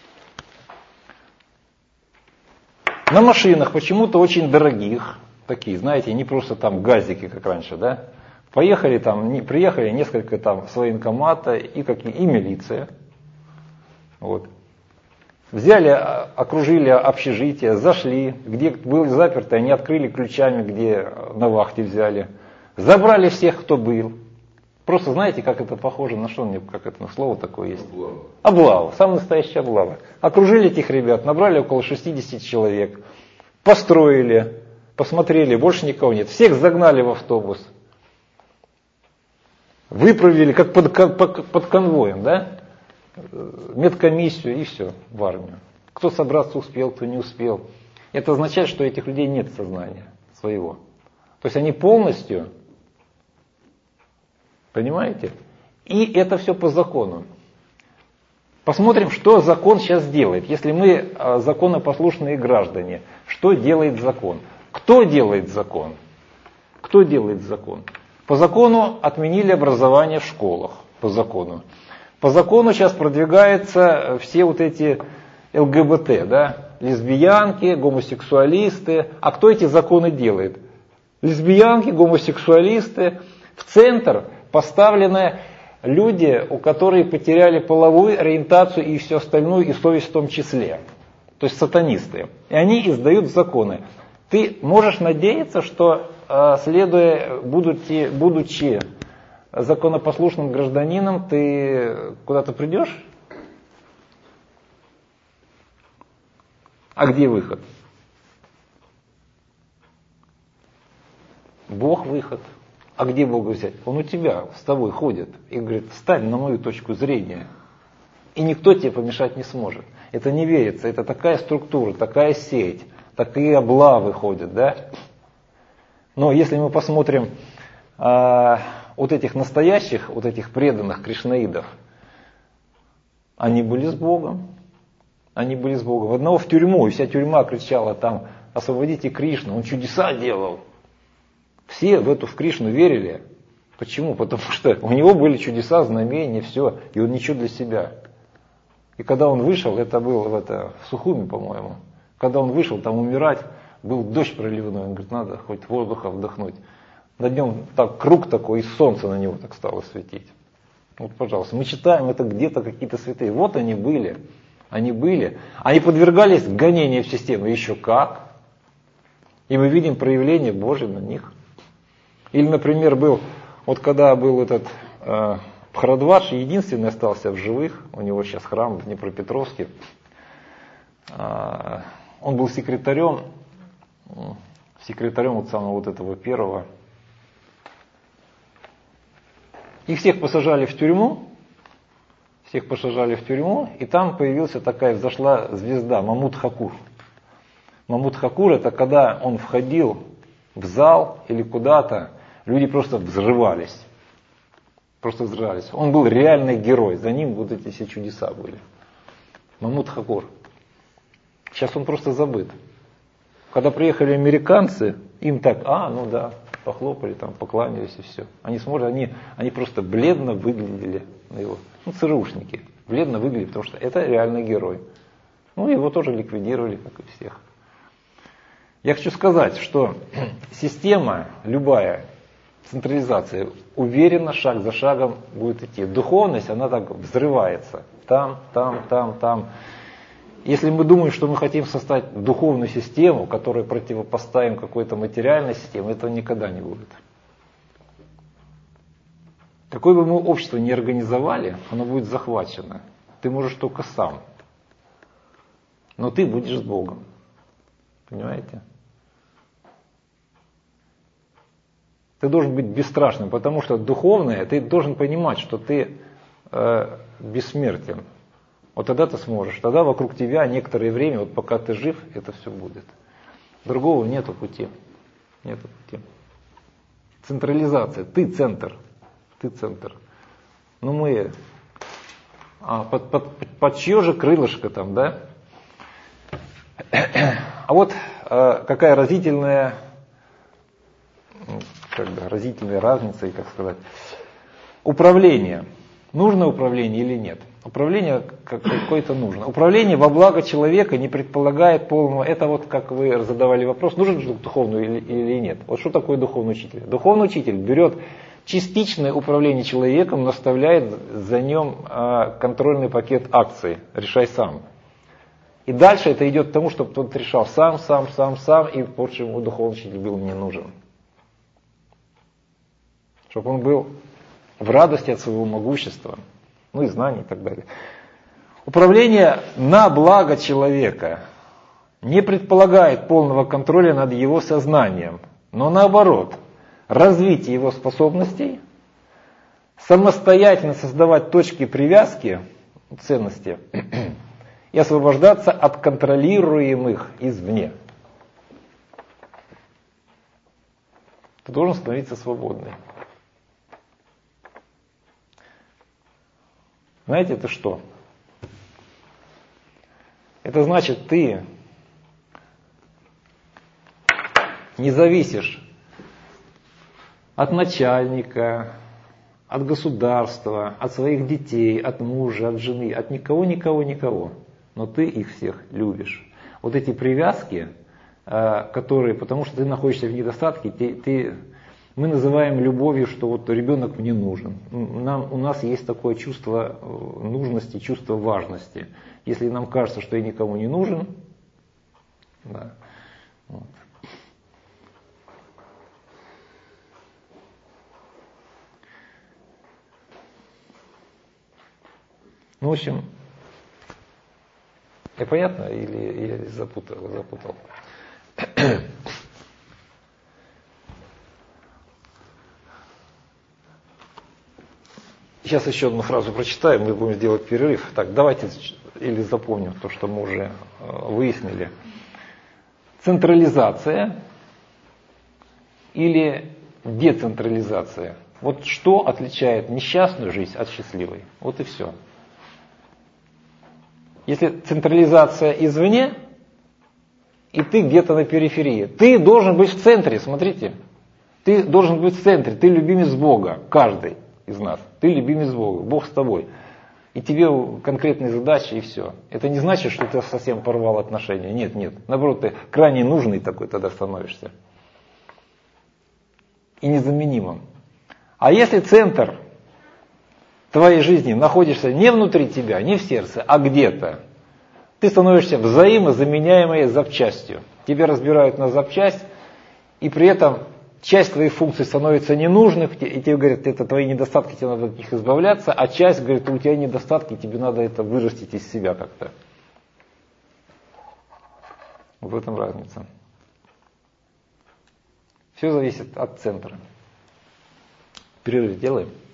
На машинах, почему-то очень дорогих, такие, знаете, не просто там газики, как раньше, да? Приехали несколько там с военкомата и милиция. Вот. Взяли, окружили общежитие, зашли, где было заперто, они открыли ключами, где на вахте взяли. Забрали всех, кто был. Просто знаете, как это похоже, на что мне, как это слово такое есть? Облава, самая настоящая облава. Окружили этих ребят, набрали около 60 человек, построили, посмотрели, больше никого нет. Всех загнали в автобус. Выправили, как под конвоем, да? Медкомиссию и все, в армию. Кто собраться успел, кто не успел. Это означает, что у этих людей нет сознания своего. То есть они полностью, понимаете? И это все по закону. Посмотрим, что закон сейчас делает. Если мы законопослушные граждане, что делает закон? Кто делает закон? Кто делает закон? По закону отменили образование в школах. По закону. По закону сейчас продвигаются все вот эти ЛГБТ, да? Лесбиянки, гомосексуалисты. А кто эти законы делает? Лесбиянки, гомосексуалисты. В центр поставлены люди, у которых потеряли половую ориентацию и все остальное, и совесть в том числе. То есть сатанисты. И они издают законы. Ты можешь надеяться, что, будучи законопослушным гражданином, ты куда-то придешь? А где выход? Бог выход. А где Бога взять? Он у тебя, с тобой ходит и говорит: встань на мою точку зрения. И никто тебе помешать не сможет. Это не верится, это такая структура, такая сеть, такие облавы ходят, да? Но если мы посмотрим вот этих настоящих, вот этих преданных кришнаидов, они были с Богом. Они были с Богом. Одного в тюрьму, и вся тюрьма кричала там: освободите Кришну, он чудеса делал. Все в Кришну верили. Почему? Потому что у него были чудеса, знамения, все, и он ничего для себя. И когда он вышел, это был в Сухуми, по-моему, когда он вышел там умирать, был дождь проливной, он говорит: надо хоть воздуха вдохнуть. Над нем так круг такой, и солнце на него так стало светить. Вот, пожалуйста, мы читаем, это где-то какие-то святые. Вот они были. Они подвергались гонению в систему. Еще как. И мы видим проявление Божье на них. Или, например, когда был этот Бхарадвадж, единственный остался в живых, у него сейчас храм в Днепропетровске. Он был секретарем вот самого вот этого первого. Их всех посажали в тюрьму, всех посажали в тюрьму, и там взошла звезда Мамут Хакур. Мамут Хакур — это когда он входил в зал или куда-то, люди просто взрывались. Просто взрывались. Он был реальный герой, за ним вот эти все чудеса были. Мамут Хакур. Сейчас он просто забыт. Когда приехали американцы, им так, ну да, похлопали, там, покланялись и все. Они просто бледно выглядели на его. ЦРУшники. Бледно выглядели, потому что это реальный герой. Его тоже ликвидировали, как и всех. Я хочу сказать, что система, любая централизация, уверенно, шаг за шагом будет идти. Духовность, она так взрывается. Там. Если мы думаем, что мы хотим создать духовную систему, которую противопоставим какой-то материальной системе, этого никогда не будет. Какое бы мы общество ни организовали, оно будет захвачено. Ты можешь только сам. Но ты будешь с Богом. Понимаете? Ты должен быть бесстрашным, потому что духовное, ты должен понимать, что ты бессмертен. Вот тогда ты сможешь. Тогда вокруг тебя некоторое время, вот пока ты жив, это все будет. Другого нету пути. Нету пути. Централизация. Ты центр. Мы... под чье же крылышко там, да? А вот какая разительная разница, и как сказать. Управление. Нужно управление или нет? Управление какое-то нужно. Управление во благо человека не предполагает полного. Это вот как вы задавали вопрос, нужен ли духовный или нет. Вот что такое духовный учитель? Духовный учитель берет частичное управление человеком, наставляет за ним контрольный пакет акций. Решай сам. И дальше это идет к тому, чтобы тот решал сам, и больше ему духовный учитель был не нужен. Чтобы он был в радости от своего могущества, и знаний и так далее. Управление на благо человека не предполагает полного контроля над его сознанием, но наоборот, развитие его способностей, самостоятельно создавать точки привязки, ценности, и освобождаться от контролируемых извне. Ты должен становиться свободным. Знаете, это что? Это значит, ты не зависишь от начальника, от государства, от своих детей, от мужа, от жены, от никого. Но ты их всех любишь. Вот эти привязки, которые, потому что ты находишься в недостатке, мы называем любовью, что вот ребенок мне нужен. У нас есть такое чувство нужности, чувство важности. Если нам кажется, что я никому не нужен, да, вот. В общем, понятно или я запутал? Сейчас еще одну фразу прочитаем, мы будем делать перерыв. Так, давайте или запомним то, что мы уже выяснили. Централизация или децентрализация. Вот что отличает несчастную жизнь от счастливой? Вот и все. Если централизация извне, и ты где-то на периферии, ты должен быть в центре, смотрите. Ты должен быть в центре, ты любимец Бога, каждый из нас. Ты любимец Бога, Бог с тобой. И тебе конкретные задачи, и все. Это не значит, что ты совсем порвал отношения. Нет. Наоборот, ты крайне нужный такой тогда становишься. И незаменимым. А если центр твоей жизни находишься не внутри тебя, не в сердце, а где-то, ты становишься взаимозаменяемой запчастью. Тебя разбирают на запчасть, и при этом часть твоих функций становится ненужных, и тебе говорят, это твои недостатки, тебе надо от них избавляться, а часть говорит, у тебя недостатки, тебе надо это вырастить из себя как-то. В этом разница. Все зависит от центра. Перерыв делаем.